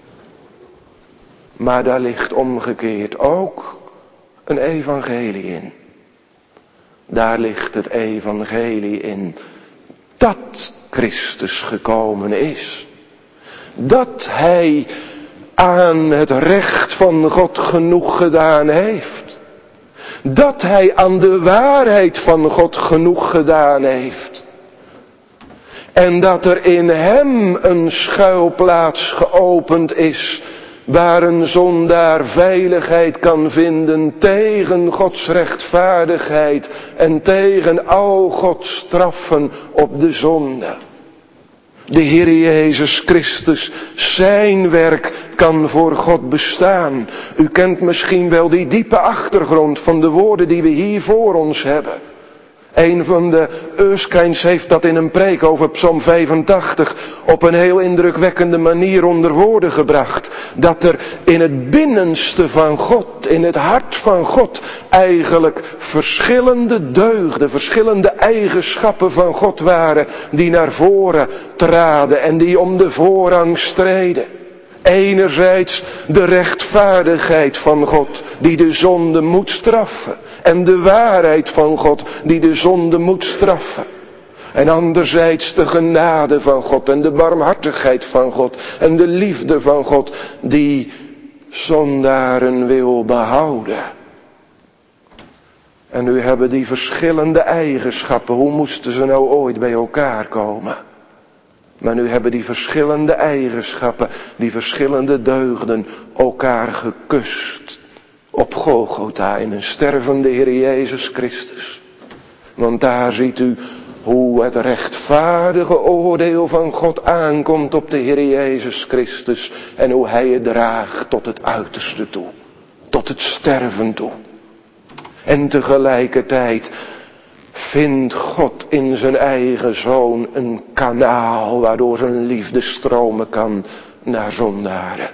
Maar daar ligt omgekeerd ook een evangelie in. Daar ligt het evangelie in dat Christus gekomen is. Dat hij aan het recht van God genoeg gedaan heeft. Dat hij aan de waarheid van God genoeg gedaan heeft. En dat er in hem een schuilplaats geopend is, waar een zondaar veiligheid kan vinden tegen Gods rechtvaardigheid en tegen al Gods straffen op de zonde. De Heer Jezus Christus, zijn werk kan voor God bestaan. U kent misschien wel die diepe achtergrond van de woorden die we hier voor ons hebben. Een van de Erskines heeft dat in een preek over Psalm vijfentachtig op een heel indrukwekkende manier onder woorden gebracht. Dat er in het binnenste van God, in het hart van God, eigenlijk verschillende deugden, verschillende eigenschappen van God waren die naar voren traden en die om de voorrang streden. Enerzijds de rechtvaardigheid van God die de zonde moet straffen. En de waarheid van God die de zonde moet straffen. En anderzijds de genade van God en de barmhartigheid van God. En de liefde van God die zondaren wil behouden. En nu hebben die verschillende eigenschappen, hoe moesten ze nou ooit bij elkaar komen? Maar nu hebben die verschillende eigenschappen, die verschillende deugden elkaar gekust. Op Golgotha in een stervende Heer Jezus Christus. Want daar ziet u hoe het rechtvaardige oordeel van God aankomt op de Heer Jezus Christus. En hoe Hij het draagt tot het uiterste toe. Tot het sterven toe. En tegelijkertijd vindt God in zijn eigen Zoon een kanaal waardoor zijn liefde stromen kan naar zondaren.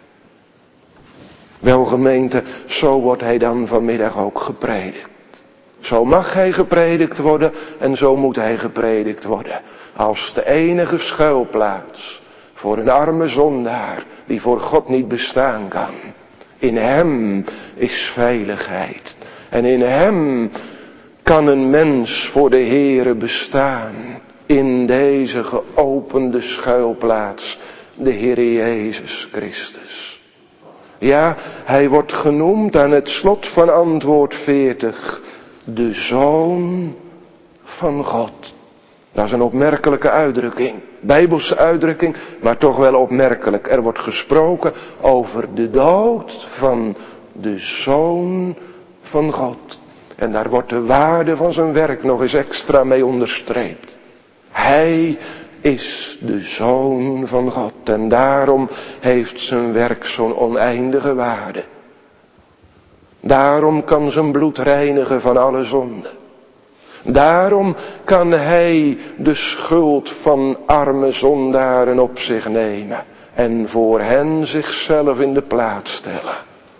Wel gemeente, zo wordt hij dan vanmiddag ook gepredikt. Zo mag hij gepredikt worden en zo moet hij gepredikt worden. Als de enige schuilplaats voor een arme zondaar die voor God niet bestaan kan. In hem is veiligheid. En in hem kan een mens voor de Heere bestaan. In deze geopende schuilplaats, de Heere Jezus Christus. Ja, hij wordt genoemd aan het slot van antwoord veertig. De Zoon van God. Dat is een opmerkelijke uitdrukking. Bijbelse uitdrukking, maar toch wel opmerkelijk. Er wordt gesproken over de dood van de Zoon van God. En daar wordt de waarde van zijn werk nog eens extra mee onderstreept. Hij is de Zoon van God. En daarom heeft zijn werk zo'n oneindige waarde. Daarom kan zijn bloed reinigen van alle zonde. Daarom kan hij de schuld van arme zondaren op zich nemen. En voor hen zichzelf in de plaats stellen.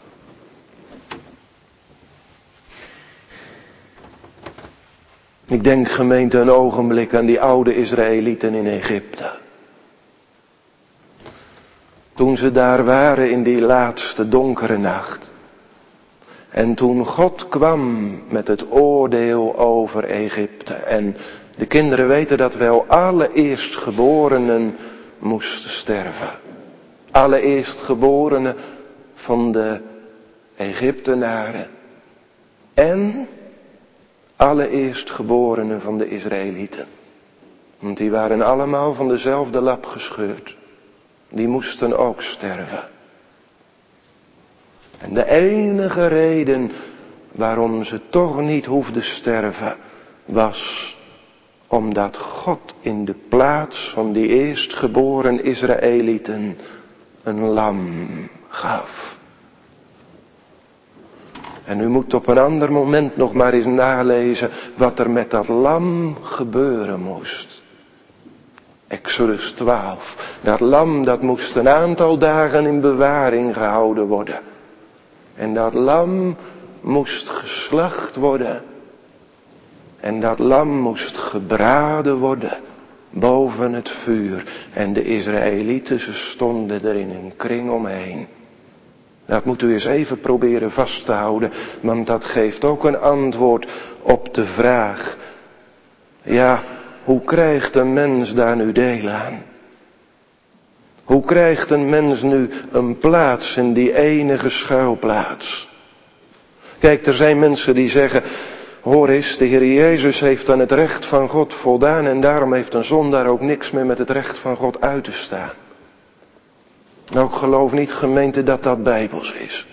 Ik denk, gemeente, een ogenblik aan die oude Israëlieten in Egypte. Toen ze daar waren in die laatste donkere nacht. En toen God kwam met het oordeel over Egypte. En de kinderen weten dat wel, alle eerstgeborenen moesten sterven. Alle eerstgeborenen van de Egyptenaren. En alle eerstgeborenen van de Israëlieten. Want die waren allemaal van dezelfde lap gescheurd. Die moesten ook sterven. En de enige reden waarom ze toch niet hoefden sterven, was omdat God in de plaats van die eerstgeboren Israëlieten een lam gaf. En u moet op een ander moment nog maar eens nalezen wat er met dat lam gebeuren moest. Exodus twaalf. Dat lam dat moest een aantal dagen in bewaring gehouden worden. En dat lam moest geslacht worden. En dat lam moest gebraden worden boven het vuur. En de Israëlieten, ze stonden er in een kring omheen. Dat moet u eens even proberen vast te houden, want dat geeft ook een antwoord op de vraag. Ja, hoe krijgt een mens daar nu deel aan? Hoe krijgt een mens nu een plaats in die enige schuilplaats? Kijk, er zijn mensen die zeggen, hoor eens, de Heer Jezus heeft aan het recht van God voldaan en daarom heeft een zondaar ook niks meer met het recht van God uit te staan. Nou, ik geloof niet, gemeente, dat dat bijbels is.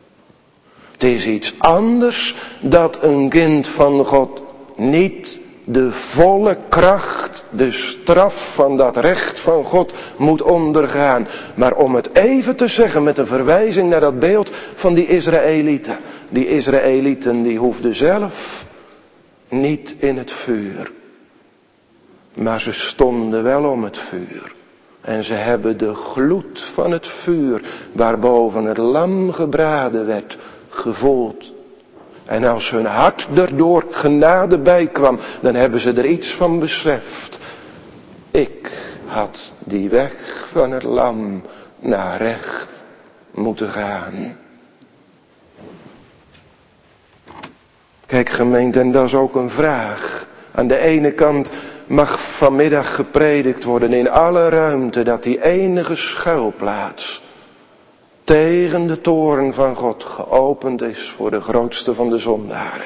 Het is iets anders dat een kind van God niet de volle kracht, de straf van dat recht van God moet ondergaan. Maar om het even te zeggen met een verwijzing naar dat beeld van die Israëlieten. Die Israëlieten die hoefden zelf niet in het vuur. Maar ze stonden wel om het vuur. En ze hebben de gloed van het vuur waarboven het lam gebraden werd gevoeld. En als hun hart er door genade bij kwam, dan hebben ze er iets van beseft. Ik had die weg van het lam naar recht moeten gaan. Kijk gemeente, en dat is ook een vraag. Aan de ene kant mag vanmiddag gepredikt worden in alle ruimte dat die enige schuilplaats tegen de toorn van God geopend is voor de grootste van de zondaren.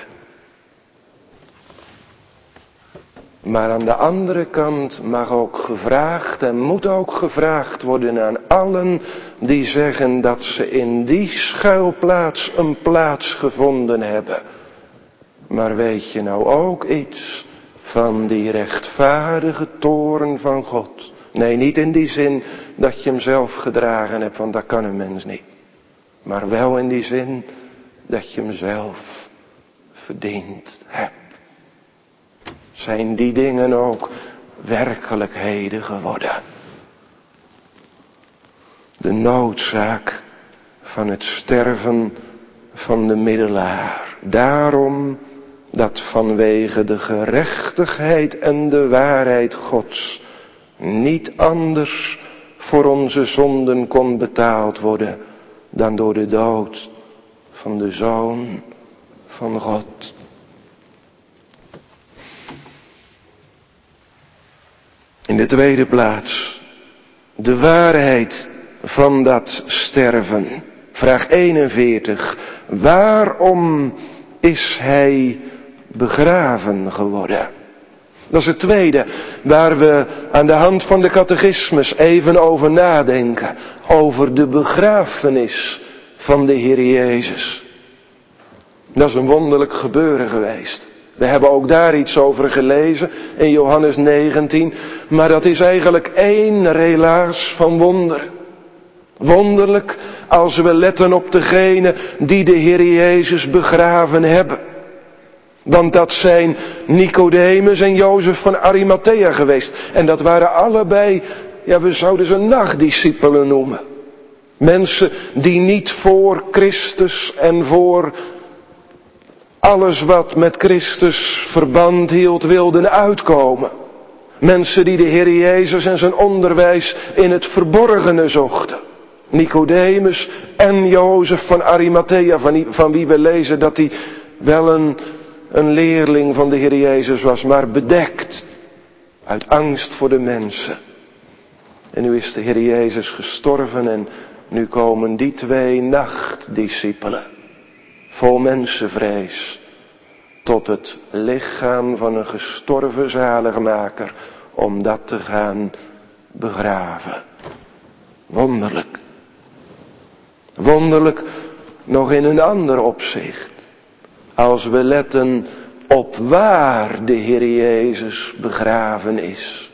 Maar aan de andere kant mag ook gevraagd en moet ook gevraagd worden aan allen die zeggen dat ze in die schuilplaats een plaats gevonden hebben. Maar weet je nou ook iets van die rechtvaardige toorn van God? Nee, niet in die zin dat je hem zelf gedragen hebt, want dat kan een mens niet. Maar wel in die zin dat je hem zelf verdiend hebt. Zijn die dingen ook werkelijkheden geworden? De noodzaak van het sterven van de middelaar. Daarom dat vanwege de gerechtigheid en de waarheid Gods niet anders voor onze zonden kon betaald worden dan door de dood van de Zoon van God. In de tweede plaats, de waarheid van dat sterven. Vraag eenenveertig. Waarom is hij begraven geworden? Dat is het tweede waar we aan de hand van de catechismus even over nadenken. Over de begrafenis van de Heer Jezus. Dat is een wonderlijk gebeuren geweest. We hebben ook daar iets over gelezen in Johannes negentien. Maar dat is eigenlijk één relaas van wonderen. Wonderlijk als we letten op degene die de Heer Jezus begraven hebben. Want dat zijn Nicodemus en Jozef van Arimathea geweest. En dat waren allebei, ja, we zouden ze nachtdiscipelen noemen. Mensen die niet voor Christus en voor alles wat met Christus verband hield wilden uitkomen. Mensen die de Heer Jezus en zijn onderwijs in het verborgene zochten. Nicodemus en Jozef van Arimathea, van, van wie we lezen dat hij wel een, een leerling van de Heer Jezus was, maar bedekt uit angst voor de mensen. En nu is de Heer Jezus gestorven en nu komen die twee nachtdiscipelen, vol mensenvrees, tot het lichaam van een gestorven zaligmaker, om dat te gaan begraven. Wonderlijk. Wonderlijk nog in een ander opzicht. Als we letten op waar de Heer Jezus begraven is.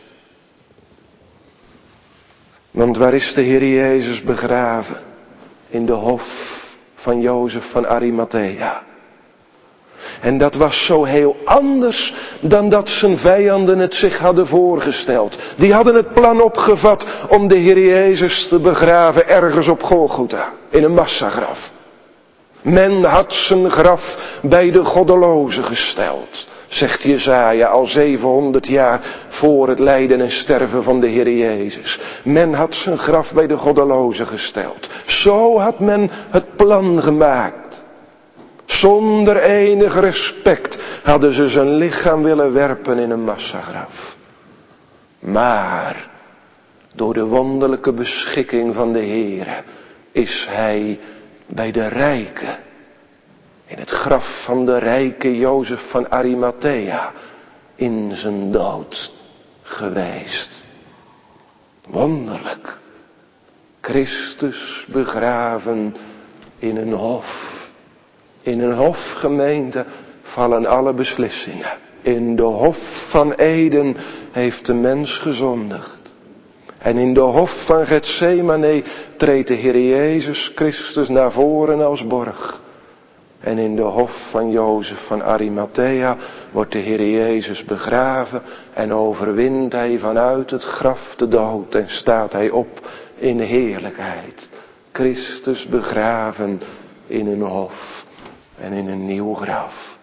Want waar is de Heer Jezus begraven? In de hof van Jozef van Arimathea. En dat was zo heel anders dan dat zijn vijanden het zich hadden voorgesteld. Die hadden het plan opgevat om de Heer Jezus te begraven ergens op Golgotha, in een massagraf. Men had zijn graf bij de goddelozen gesteld, zegt Jesaja al zevenhonderd jaar voor het lijden en sterven van de Heer Jezus. Men had zijn graf bij de goddelozen gesteld. Zo had men het plan gemaakt. Zonder enig respect hadden ze zijn lichaam willen werpen in een massagraf. Maar door de wonderlijke beschikking van de Heere is hij bij de rijke, in het graf van de rijke Jozef van Arimathea, in zijn dood geweest. Wonderlijk. Christus begraven in een hof. In een hofgemeente vallen alle beslissingen. In de hof van Eden heeft de mens gezondigd. En in de hof van Getsemane treedt de Heer Jezus Christus naar voren als borg. En in de hof van Jozef van Arimathea wordt de Heer Jezus begraven en overwint hij vanuit het graf de dood en staat hij op in heerlijkheid. Christus begraven in een hof en in een nieuw graf.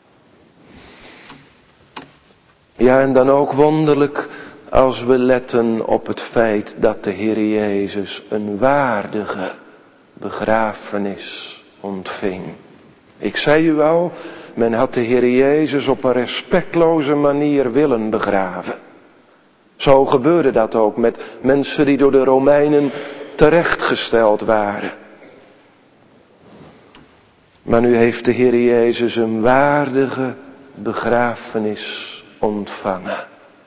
Ja, en dan ook wonderlijk als we letten op het feit dat de Heer Jezus een waardige begrafenis ontving. Ik zei u al, men had de Heer Jezus op een respectloze manier willen begraven. Zo gebeurde dat ook met mensen die door de Romeinen terechtgesteld waren. Maar nu heeft de Heer Jezus een waardige begrafenis ontvangen.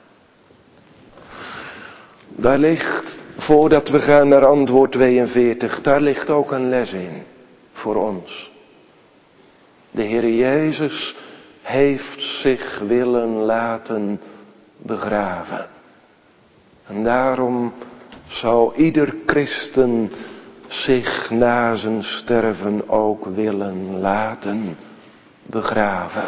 Daar ligt, voordat we gaan naar antwoord tweeënveertig, daar ligt ook een les in voor ons. De Heer Jezus heeft zich willen laten begraven. En daarom zou ieder christen zich na zijn sterven ook willen laten begraven.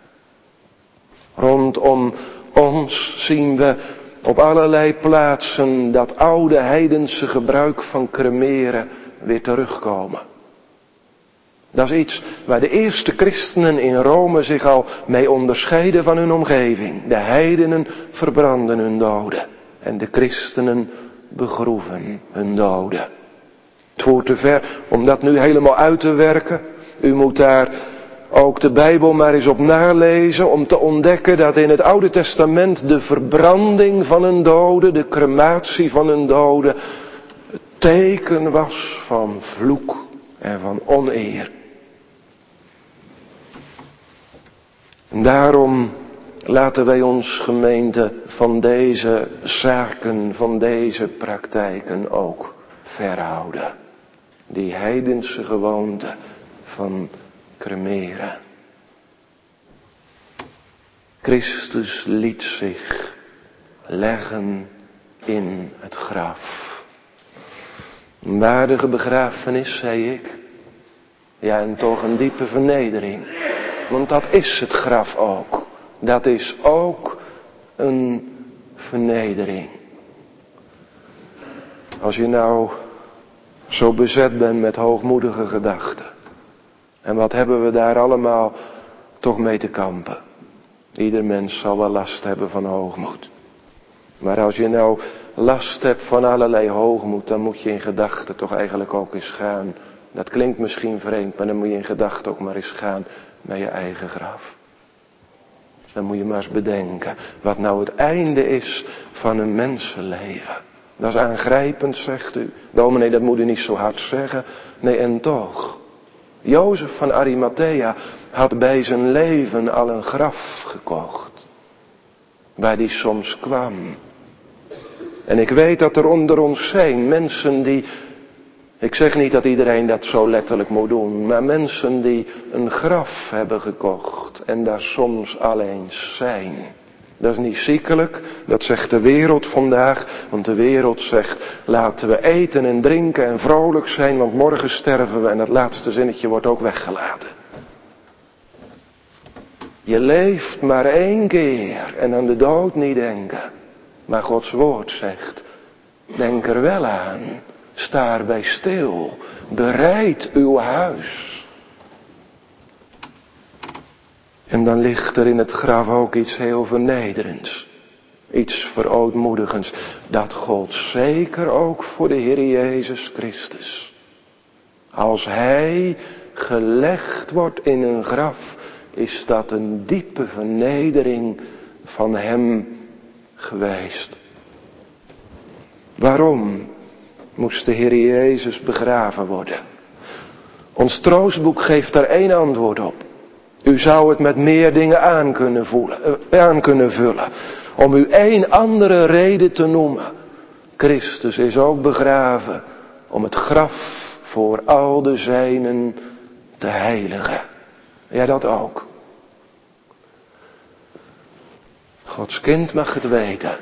Rondom ons zien we op allerlei plaatsen dat oude heidense gebruik van cremeren weer terugkomen. Dat is iets waar de eerste christenen in Rome zich al mee onderscheiden van hun omgeving. De heidenen verbranden hun doden en de christenen begroeven hun doden. Het voert te ver om dat nu helemaal uit te werken. U moet daar ook de Bijbel maar eens op nalezen om te ontdekken dat in het Oude Testament de verbranding van een dode, de crematie van een dode, het teken was van vloek en van oneer. En daarom laten wij ons gemeente van deze zaken, van deze praktijken ook verhouden. Die heidense gewoonte van cremeren. Christus liet zich leggen in het graf. Een waardige begrafenis, zei ik. Ja, en toch een diepe vernedering. Want dat is het graf ook. Dat is ook een vernedering. Als je nou zo bezet bent met hoogmoedige gedachten. En wat hebben we daar allemaal toch mee te kampen? Ieder mens zal wel last hebben van hoogmoed. Maar als je nou last hebt van allerlei hoogmoed, dan moet je in gedachten toch eigenlijk ook eens gaan. Dat klinkt misschien vreemd, maar dan moet je in gedachten ook maar eens gaan naar je eigen graf. Dan moet je maar eens bedenken wat nou het einde is van een mensenleven. Dat is aangrijpend, zegt u. Dominee, dat moet u niet zo hard zeggen. Nee, en toch. Jozef van Arimathea had bij zijn leven al een graf gekocht. Waar die soms kwam. En ik weet dat er onder ons zijn mensen die, ik zeg niet dat iedereen dat zo letterlijk moet doen, maar mensen die een graf hebben gekocht en daar soms al eens zijn. Dat is niet ziekelijk, dat zegt de wereld vandaag, want de wereld zegt laten we eten en drinken en vrolijk zijn, want morgen sterven we en dat laatste zinnetje wordt ook weggelaten. Je leeft maar één keer en aan de dood niet denken. Maar Gods woord zegt, denk er wel aan, sta erbij stil, bereid uw huis. En dan ligt er in het graf ook iets heel vernederends. Iets verootmoedigends. Dat gold zeker ook voor de Heer Jezus Christus. Als Hij gelegd wordt in een graf, is dat een diepe vernedering van Hem geweest. Waarom moest de Heer Jezus begraven worden? Ons troostboek geeft daar één antwoord op. U zou het met meer dingen aan kunnen, voelen, aan kunnen vullen. Om u één andere reden te noemen. Christus is ook begraven om het graf voor al de zijnen te heiligen. Ja, dat ook. Gods kind mag het weten.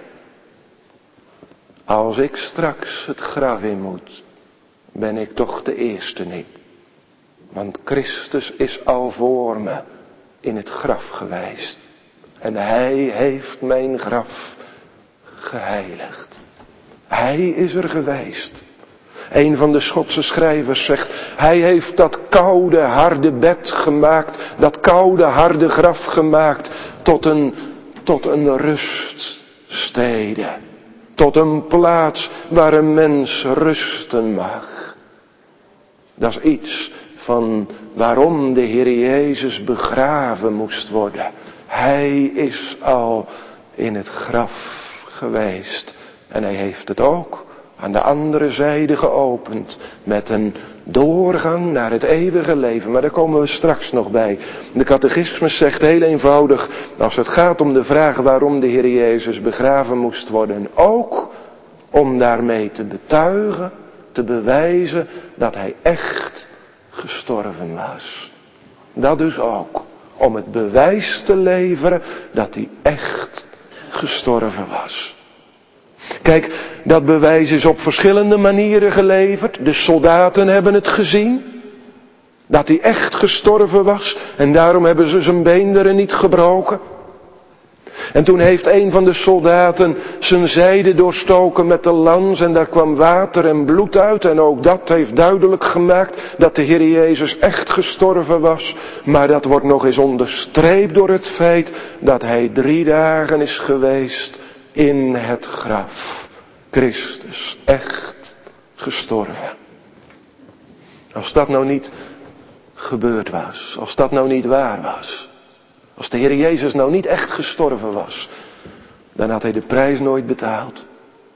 Als ik straks het graf in moet, ben ik toch de eerste niet. Want Christus is al voor me in het graf geweest. En hij heeft mijn graf geheiligd. Hij is er geweest. Een van de Schotse schrijvers zegt, hij heeft dat koude harde bed gemaakt, dat koude harde graf gemaakt tot een, tot een ruststede. Tot een plaats waar een mens rusten mag. Dat is iets van waarom de Heer Jezus begraven moest worden. Hij is al in het graf geweest. En hij heeft het ook aan de andere zijde geopend. Met een doorgang naar het eeuwige leven. Maar daar komen we straks nog bij. De catechismus zegt heel eenvoudig. Als het gaat om de vraag waarom de Heer Jezus begraven moest worden. Ook om daarmee te betuigen. Te bewijzen dat hij echt gestorven was. Dat dus ook. Om het bewijs te leveren dat hij echt gestorven was. Kijk, dat bewijs is op verschillende manieren geleverd. De soldaten hebben het gezien. Dat hij echt gestorven was. En daarom hebben ze zijn beenderen niet gebroken. En toen heeft een van de soldaten zijn zijde doorstoken met de lans. En daar kwam water en bloed uit. En ook dat heeft duidelijk gemaakt dat de Heer Jezus echt gestorven was. Maar dat wordt nog eens onderstreept door het feit dat hij drie dagen is geweest in het graf. Christus, echt gestorven. Als dat nou niet gebeurd was, als dat nou niet waar was, als de Heer Jezus nou niet echt gestorven was, dan had hij de prijs nooit betaald.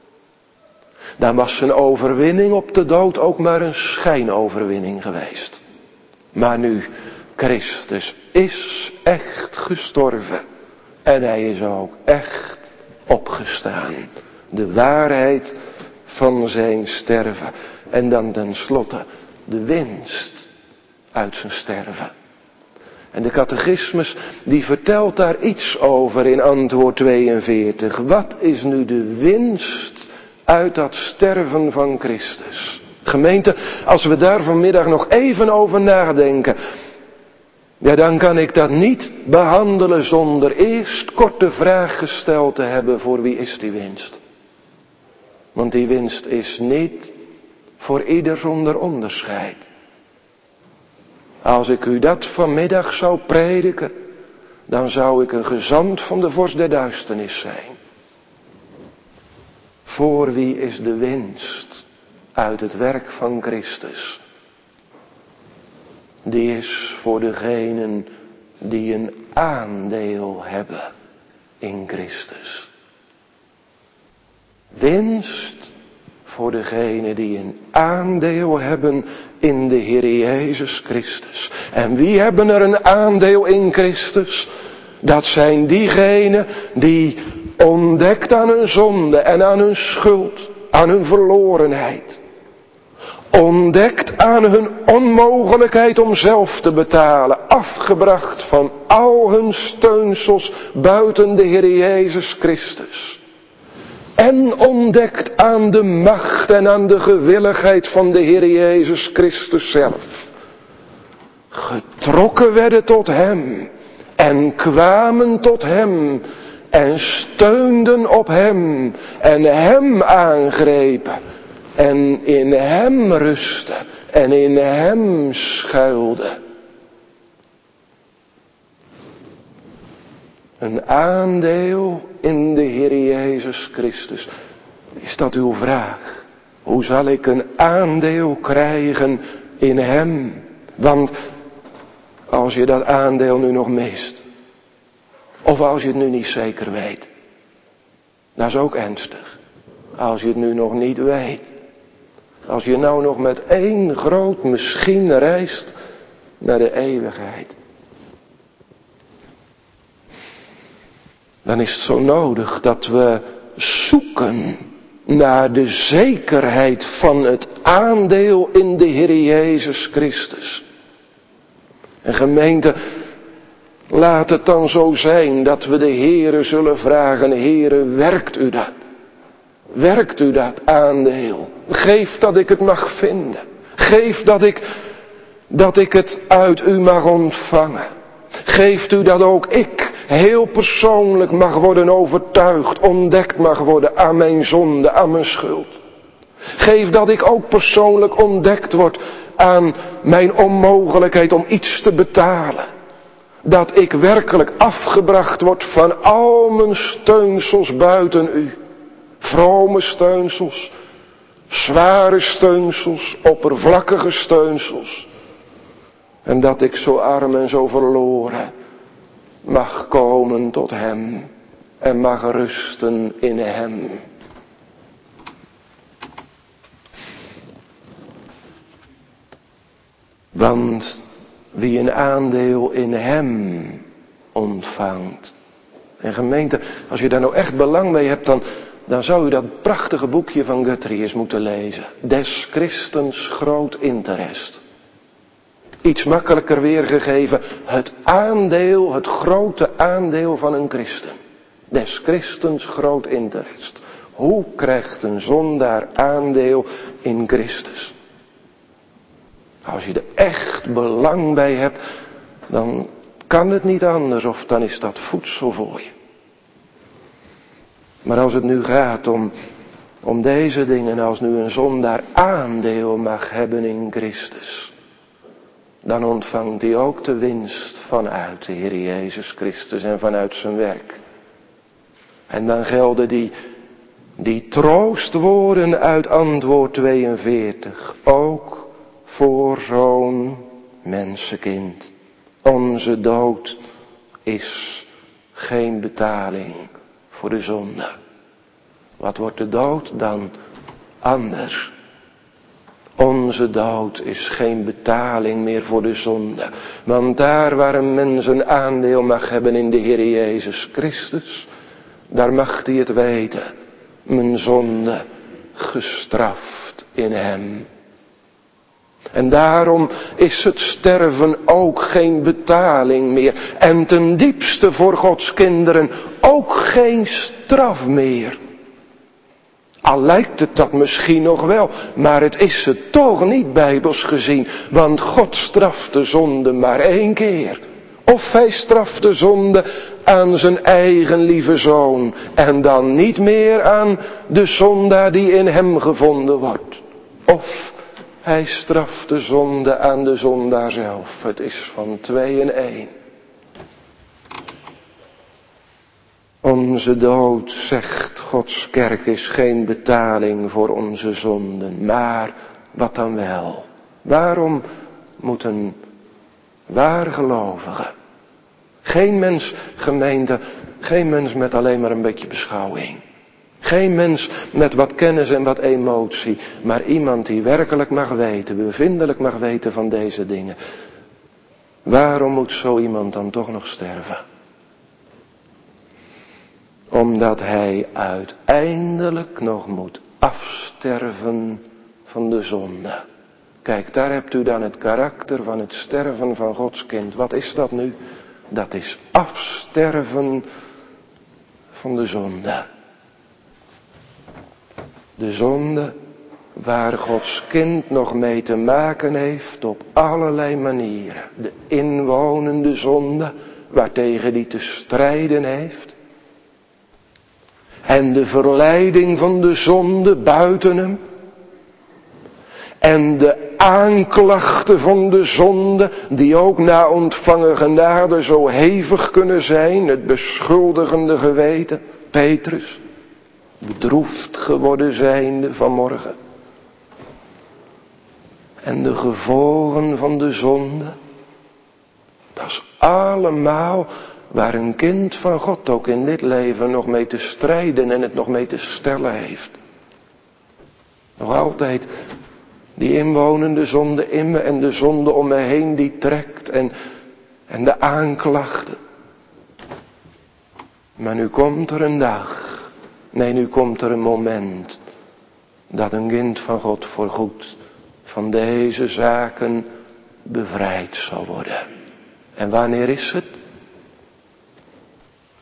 Dan was zijn overwinning op de dood ook maar een schijnoverwinning geweest. Maar nu, Christus is echt gestorven en hij is ook echt opgestaan. De waarheid van zijn sterven. En dan tenslotte de winst uit zijn sterven. En de catechismus die vertelt daar iets over in antwoord tweeënveertig. Wat is nu de winst uit dat sterven van Christus? Gemeente, als we daar vanmiddag nog even over nadenken. Ja, dan kan ik dat niet behandelen zonder eerst kort de vraag gesteld te hebben: voor wie is die winst? Want die winst is niet voor ieder zonder onderscheid. Als ik u dat vanmiddag zou prediken, dan zou ik een gezant van de vorst der duisternis zijn. Voor wie is de winst uit het werk van Christus? Die is voor degenen die een aandeel hebben in Christus. Winst voor degenen die een aandeel hebben in de Heer Jezus Christus. En wie hebben er een aandeel in Christus? Dat zijn diegenen die ontdekt aan hun zonde en aan hun schuld, aan hun verlorenheid. Ontdekt aan hun onmogelijkheid om zelf te betalen. Afgebracht van al hun steunsels buiten de Heer Jezus Christus. En ontdekt aan de macht en aan de gewilligheid van de Heer Jezus Christus zelf. Getrokken werden tot hem. En kwamen tot hem. En steunden op hem. En hem aangrepen. En in hem rusten. En in hem schuilden. Een aandeel in de Heer Jezus Christus. Is dat uw vraag? Hoe zal ik een aandeel krijgen in hem? Want als je dat aandeel nu nog mist. Of als je het nu niet zeker weet. Dat is ook ernstig. Als je het nu nog niet weet. Als je nou nog met één groot misschien reist naar de eeuwigheid. Dan is het zo nodig dat we zoeken naar de zekerheid van het aandeel in de Heer Jezus Christus. En gemeente, Laat het dan zo zijn dat we de Heere zullen vragen, Heere, werkt u dat? Werkt u dat aandeel? Geef dat ik het mag vinden. Geef dat ik, dat ik het uit u mag ontvangen. Geeft u dat ook ik heel persoonlijk mag worden overtuigd, ontdekt mag worden aan mijn zonde, aan mijn schuld. Geef dat ik ook persoonlijk ontdekt word aan mijn onmogelijkheid om iets te betalen. Dat ik werkelijk afgebracht word van al mijn steunsels buiten u. Vrome steunsels, zware steunsels, oppervlakkige steunsels. En dat ik zo arm en zo verloren mag komen tot hem en mag rusten in hem. Want wie een aandeel in hem ontvangt. En gemeente, als je daar nou echt belang mee hebt, dan, dan zou u dat prachtige boekje van Guthrie eens moeten lezen. Des Christens groot interest. Iets makkelijker weergegeven, het aandeel, het grote aandeel van een christen. Des Christens groot interest. Hoe krijgt een zondaar aandeel in Christus? Als je er echt belang bij hebt, dan kan het niet anders of dan is dat voedsel voor je. Maar als het nu gaat om, om deze dingen, als nu een zondaar aandeel mag hebben in Christus, dan ontvangt hij ook de winst vanuit de Heer Jezus Christus en vanuit zijn werk. En dan gelden die, die troostwoorden uit antwoord tweeënveertig ook voor zo'n mensenkind. Onze dood is geen betaling voor de zonde. Wat wordt de dood dan anders? Onze dood is geen betaling meer voor de zonde. Want daar waar een mens een aandeel mag hebben in de Heer Jezus Christus, daar mag hij het weten. Mijn zonde gestraft in hem. En daarom is het sterven ook geen betaling meer. En ten diepste voor Gods kinderen ook geen straf meer. Al lijkt het dat misschien nog wel, maar het is het toch niet bijbels gezien. Want God straft de zonde maar één keer. Of hij straft de zonde aan zijn eigen lieve zoon. En dan niet meer aan de zondaar die in hem gevonden wordt. Of hij straft de zonde aan de zondaar zelf. Het is van twee in één. Onze dood, zegt Gods kerk, is geen betaling voor onze zonden. Maar wat dan wel? Waarom moet een waargelovige, geen mens, gemeente, geen mens met alleen maar een beetje beschouwing. Geen mens met wat kennis en wat emotie, maar iemand die werkelijk mag weten, bevindelijk mag weten van deze dingen. Waarom moet zo iemand dan toch nog sterven? Omdat hij uiteindelijk nog moet afsterven van de zonde. Kijk, daar hebt u dan het karakter van het sterven van Gods kind. Wat is dat nu? Dat is afsterven van de zonde. De zonde waar Gods kind nog mee te maken heeft op allerlei manieren. De inwonende zonde waartegen die te strijden heeft. En de verleiding van de zonde buiten hem. En de aanklachten van de zonde, die ook na ontvangen genade zo hevig kunnen zijn. Het beschuldigende geweten, Petrus, bedroefd geworden zijnde vanmorgen. En de gevolgen van de zonde, dat is allemaal waar een kind van God ook in dit leven nog mee te strijden en het nog mee te stellen heeft. Nog altijd die inwonende zonde in me en de zonde om me heen die trekt en, en de aanklachten. Maar nu komt er een dag, nee nu komt er een moment dat een kind van God voorgoed van deze zaken bevrijd zal worden. En wanneer is het?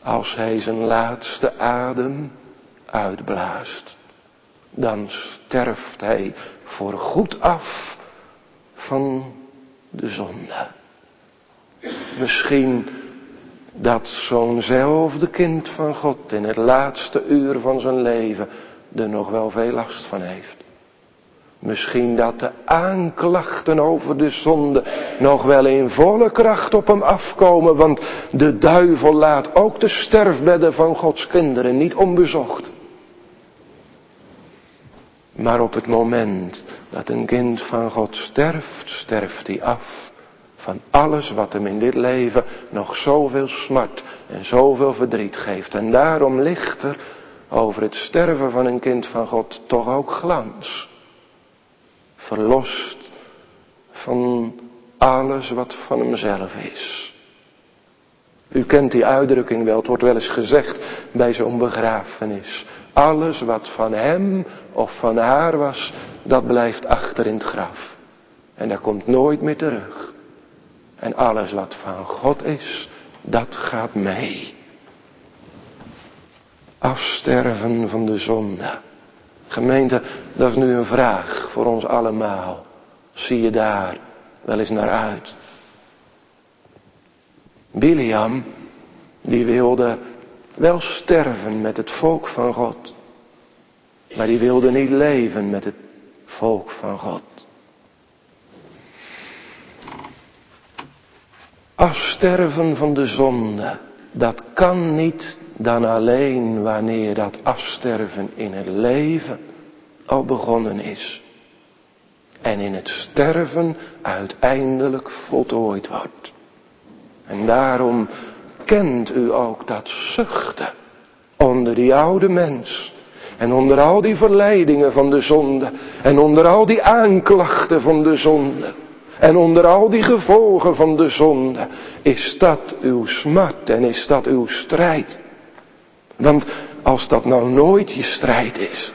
als hij zijn laatste adem uitblaast. Dan sterft hij voor goed af van de zonde. Misschien dat zo'nzelfde kind van God in het laatste uur van zijn leven er nog wel veel last van heeft. Misschien dat de aanklachten over de zonde nog wel in volle kracht op hem afkomen, want de duivel laat ook de sterfbedden van Gods kinderen niet onbezocht. Maar op het moment dat een kind van God sterft, sterft hij af van alles wat hem in dit leven nog zoveel smart en zoveel verdriet geeft. En daarom ligt er over het sterven van een kind van God toch ook glans. Verlost van alles wat van hemzelf is. U kent die uitdrukking wel, het wordt wel eens gezegd bij zo'n begrafenis. Alles wat van hem of van haar was, dat blijft achter in het graf. En dat komt nooit meer terug. En alles wat van God is, dat gaat mee. Afsterven van de zonde. Gemeente, dat is nu een vraag voor ons allemaal. Zie je daar wel eens naar uit? Biliam, die wilde wel sterven met het volk van God. Maar die wilde niet leven met het volk van God. Afsterven van de zonde, dat kan niet dan alleen wanneer dat afsterven in het leven al begonnen is. En in het sterven uiteindelijk voltooid wordt. En daarom kent u ook dat zuchten onder die oude mens. En onder al die verleidingen van de zonde. En onder al die aanklachten van de zonde. En onder al die gevolgen van de zonde. Is dat uw smart en is dat uw strijd. Want als dat nou nooit je strijd is.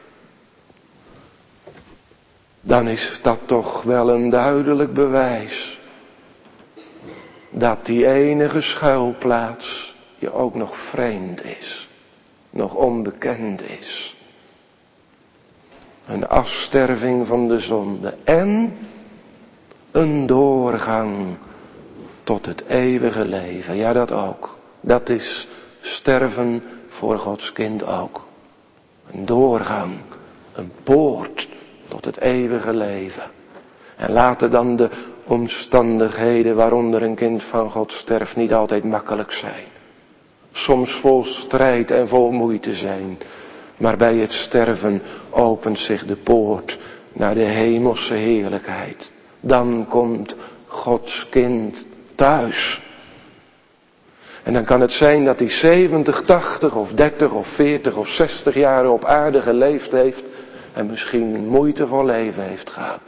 Dan is dat toch wel een duidelijk bewijs. Dat die enige schuilplaats je ook nog vreemd is. Nog onbekend is. Een afsterving van de zonde. En een doorgang tot het eeuwige leven. Ja, dat ook. Dat is sterven voor Gods kind ook. Een doorgang. Een poort tot het eeuwige leven. En laten dan de omstandigheden waaronder een kind van God sterft niet altijd makkelijk zijn. Soms vol strijd en vol moeite zijn. Maar bij het sterven opent zich de poort naar de hemelse heerlijkheid. Dan komt Gods kind thuis. En dan kan het zijn dat hij zeventig, tachtig of dertig of veertig of zestig jaar op aarde geleefd heeft. En misschien een moeitevol leven heeft gehad.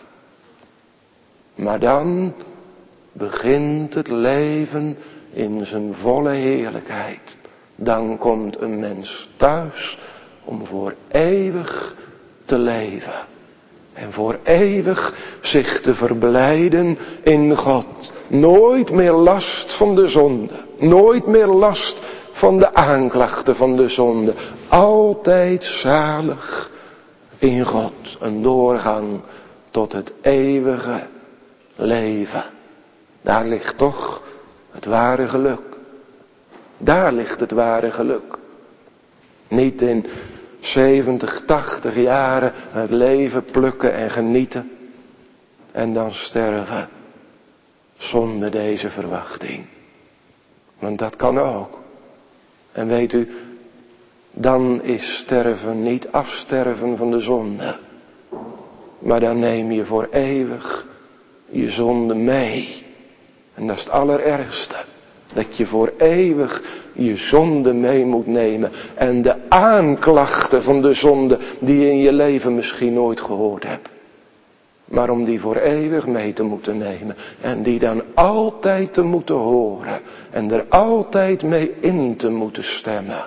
Maar dan begint het leven in zijn volle heerlijkheid. Dan komt een mens thuis om voor eeuwig te leven. En voor eeuwig zich te verblijden in God. Nooit meer last van de zonde. Nooit meer last van de aanklachten van de zonde. Altijd zalig in God. Een doorgang tot het eeuwige leven. Daar ligt toch het ware geluk. Daar ligt het ware geluk. Niet in zeventig, tachtig jaren het leven plukken en genieten. En dan sterven. Zonder deze verwachting. Want dat kan ook. En weet u, dan is sterven niet afsterven van de zonde. Maar dan neem je voor eeuwig je zonde mee. En dat is het allerergste. Dat je voor eeuwig je zonde mee moet nemen. En de aanklachten van de zonde die je in je leven misschien nooit gehoord hebt. Maar om die voor eeuwig mee te moeten nemen. En die dan altijd te moeten horen. En er altijd mee in te moeten stemmen.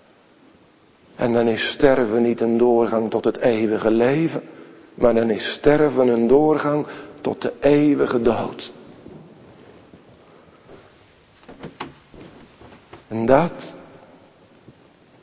En dan is sterven niet een doorgang tot het eeuwige leven. Maar dan is sterven een doorgang tot de eeuwige dood. En dat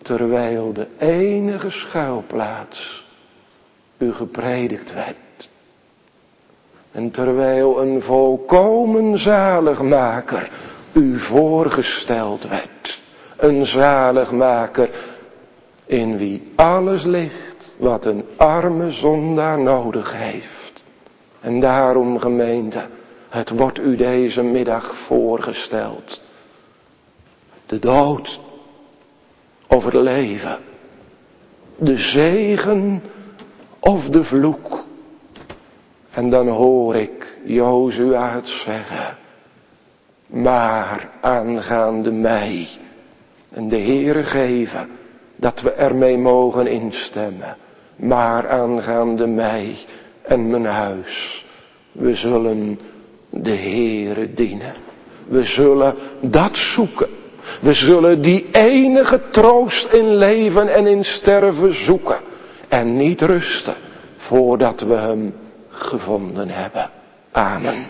terwijl de enige schuilplaats u gepredikt werd. En terwijl een volkomen zaligmaker u voorgesteld werd. Een zaligmaker in wie alles ligt wat een arme zondaar nodig heeft. En daarom, gemeente, het wordt u deze middag voorgesteld. De dood of het leven. De zegen of de vloek. En dan hoor ik Jozua het zeggen. Maar aangaande mij. En de Heere geven dat we ermee mogen instemmen. Maar aangaande mij en mijn huis. We zullen de Heere dienen. We zullen dat zoeken. We zullen die enige troost in leven en in sterven zoeken. En niet rusten voordat we hem gevonden hebben. Amen.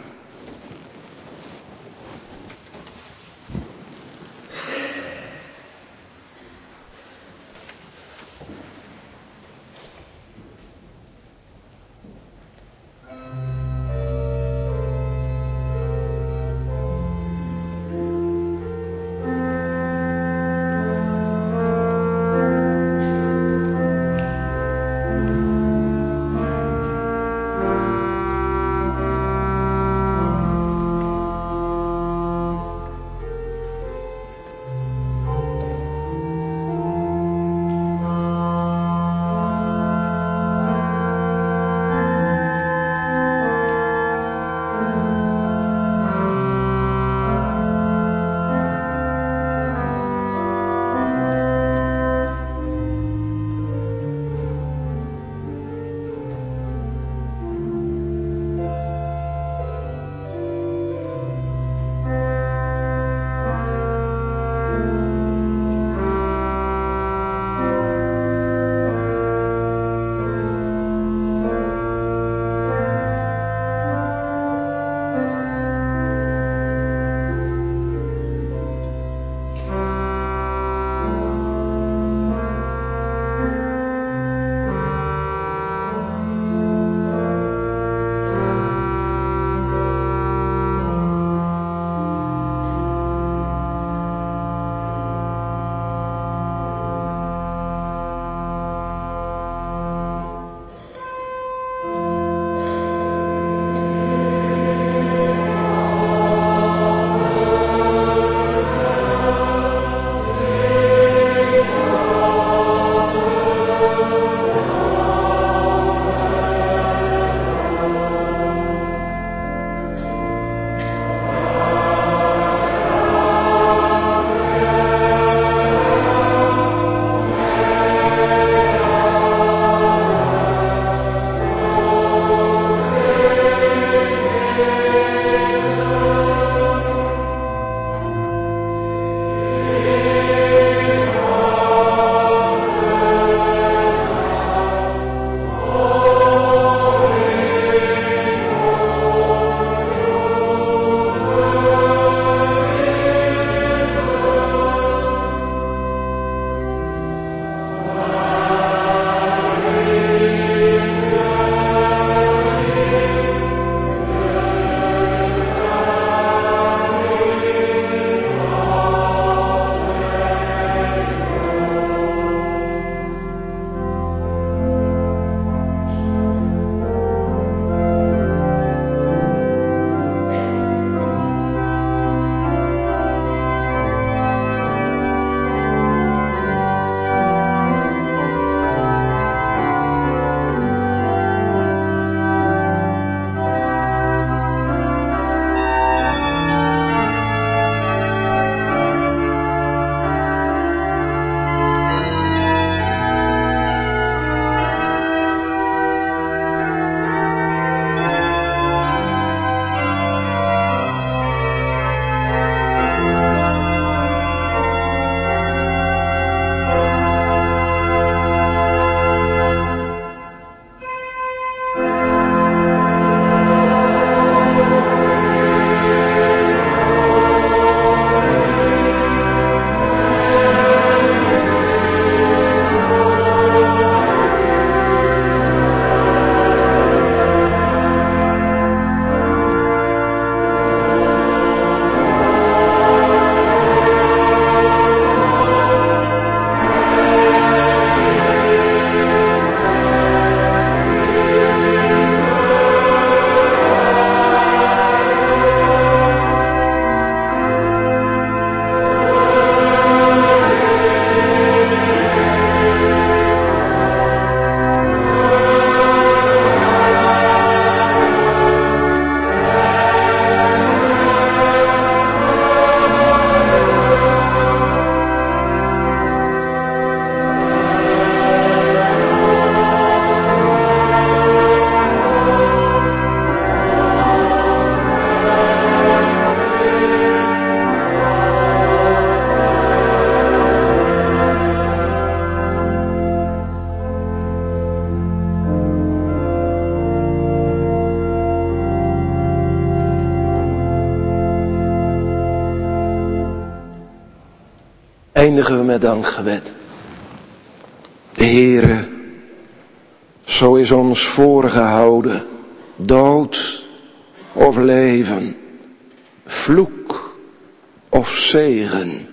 eindigen we met dankgebed. De Heere, zo is ons voorgehouden, dood of leven, vloek of zegen.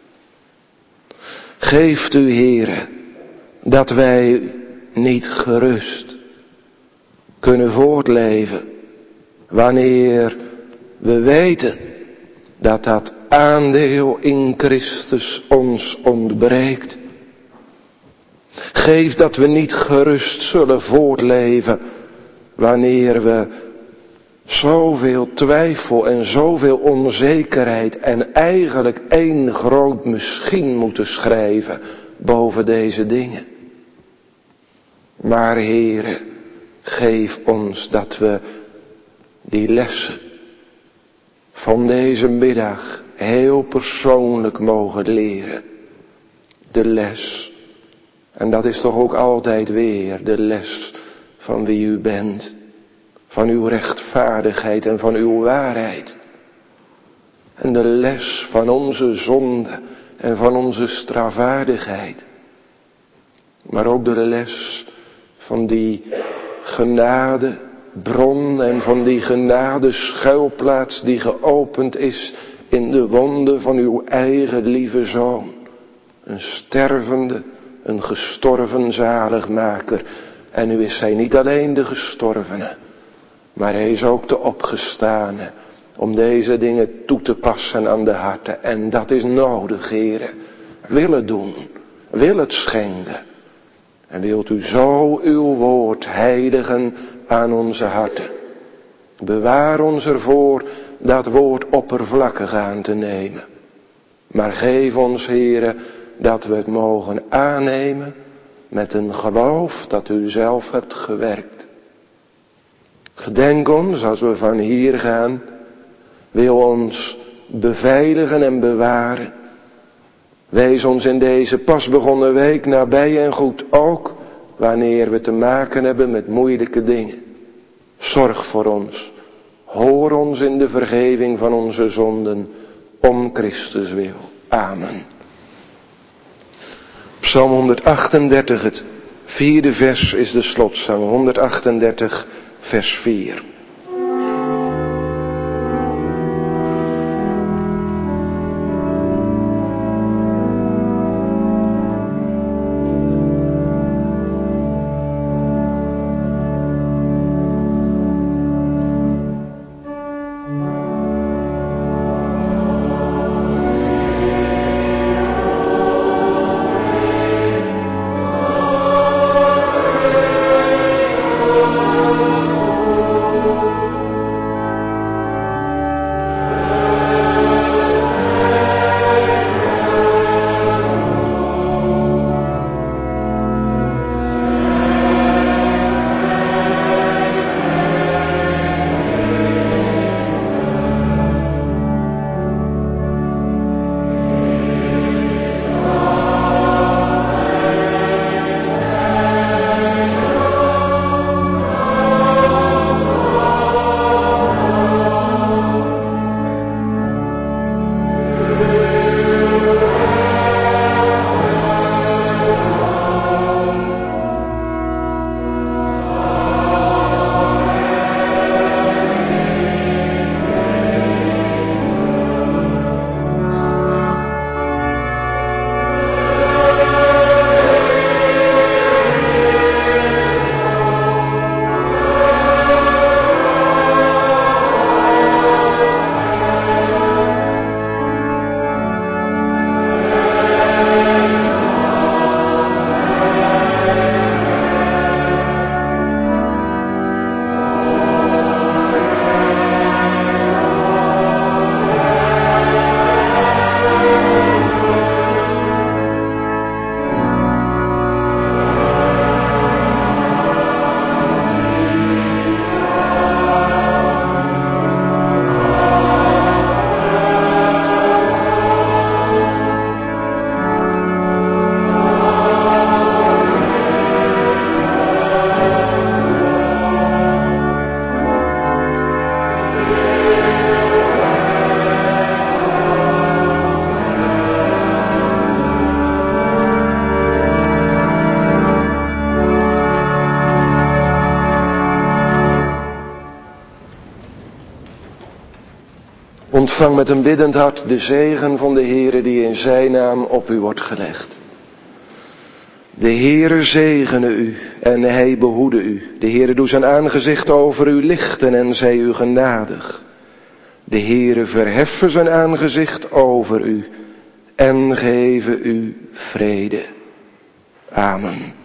Geeft u, Heere, dat wij niet gerust kunnen voortleven, wanneer we weten dat dat aandeel in Christus ons ontbreekt. Geef dat we niet gerust zullen voortleven, wanneer we zoveel twijfel en zoveel onzekerheid en eigenlijk één groot misschien moeten schrijven boven deze dingen. Maar Heere, geef ons dat we die lessen van deze middag heel persoonlijk mogen leren. De les, en dat is toch ook altijd weer de les van wie u bent, van uw rechtvaardigheid en van uw waarheid. En de les van onze zonde en van onze strafwaardigheid. Maar ook de les van die genade bron en van die genade schuilplaats die geopend is in de wonden van uw eigen lieve Zoon. Een stervende, een gestorven zaligmaker. En nu is hij niet alleen de gestorvene, maar hij is ook de opgestane om deze dingen toe te passen aan de harten. En dat is nodig, Heere. Wil het doen, wil het schenken. En wilt u zo uw woord heiligen aan onze harten. Bewaar ons ervoor dat woord oppervlakkig aan te nemen. Maar geef ons, Heere, dat we het mogen aannemen met een geloof dat u zelf hebt gewerkt. Gedenk ons als we van hier gaan. Wil ons beveiligen en bewaren. Wees ons in deze pas begonnen week nabij en goed, ook wanneer we te maken hebben met moeilijke dingen. Zorg voor ons. Hoor ons in de vergeving van onze zonden, om Christus wil. Amen. Psalm honderdachtendertig, het vierde vers is de slotzang. honderdachtendertig, vers vier. Ontvang met een biddend hart de zegen van de Heere die in zijn naam op u wordt gelegd. De Heere zegene u en hij behoede u. De Heere doe zijn aangezicht over u lichten en zij u genadig. De Heere verheffen zijn aangezicht over u en geven u vrede. Amen.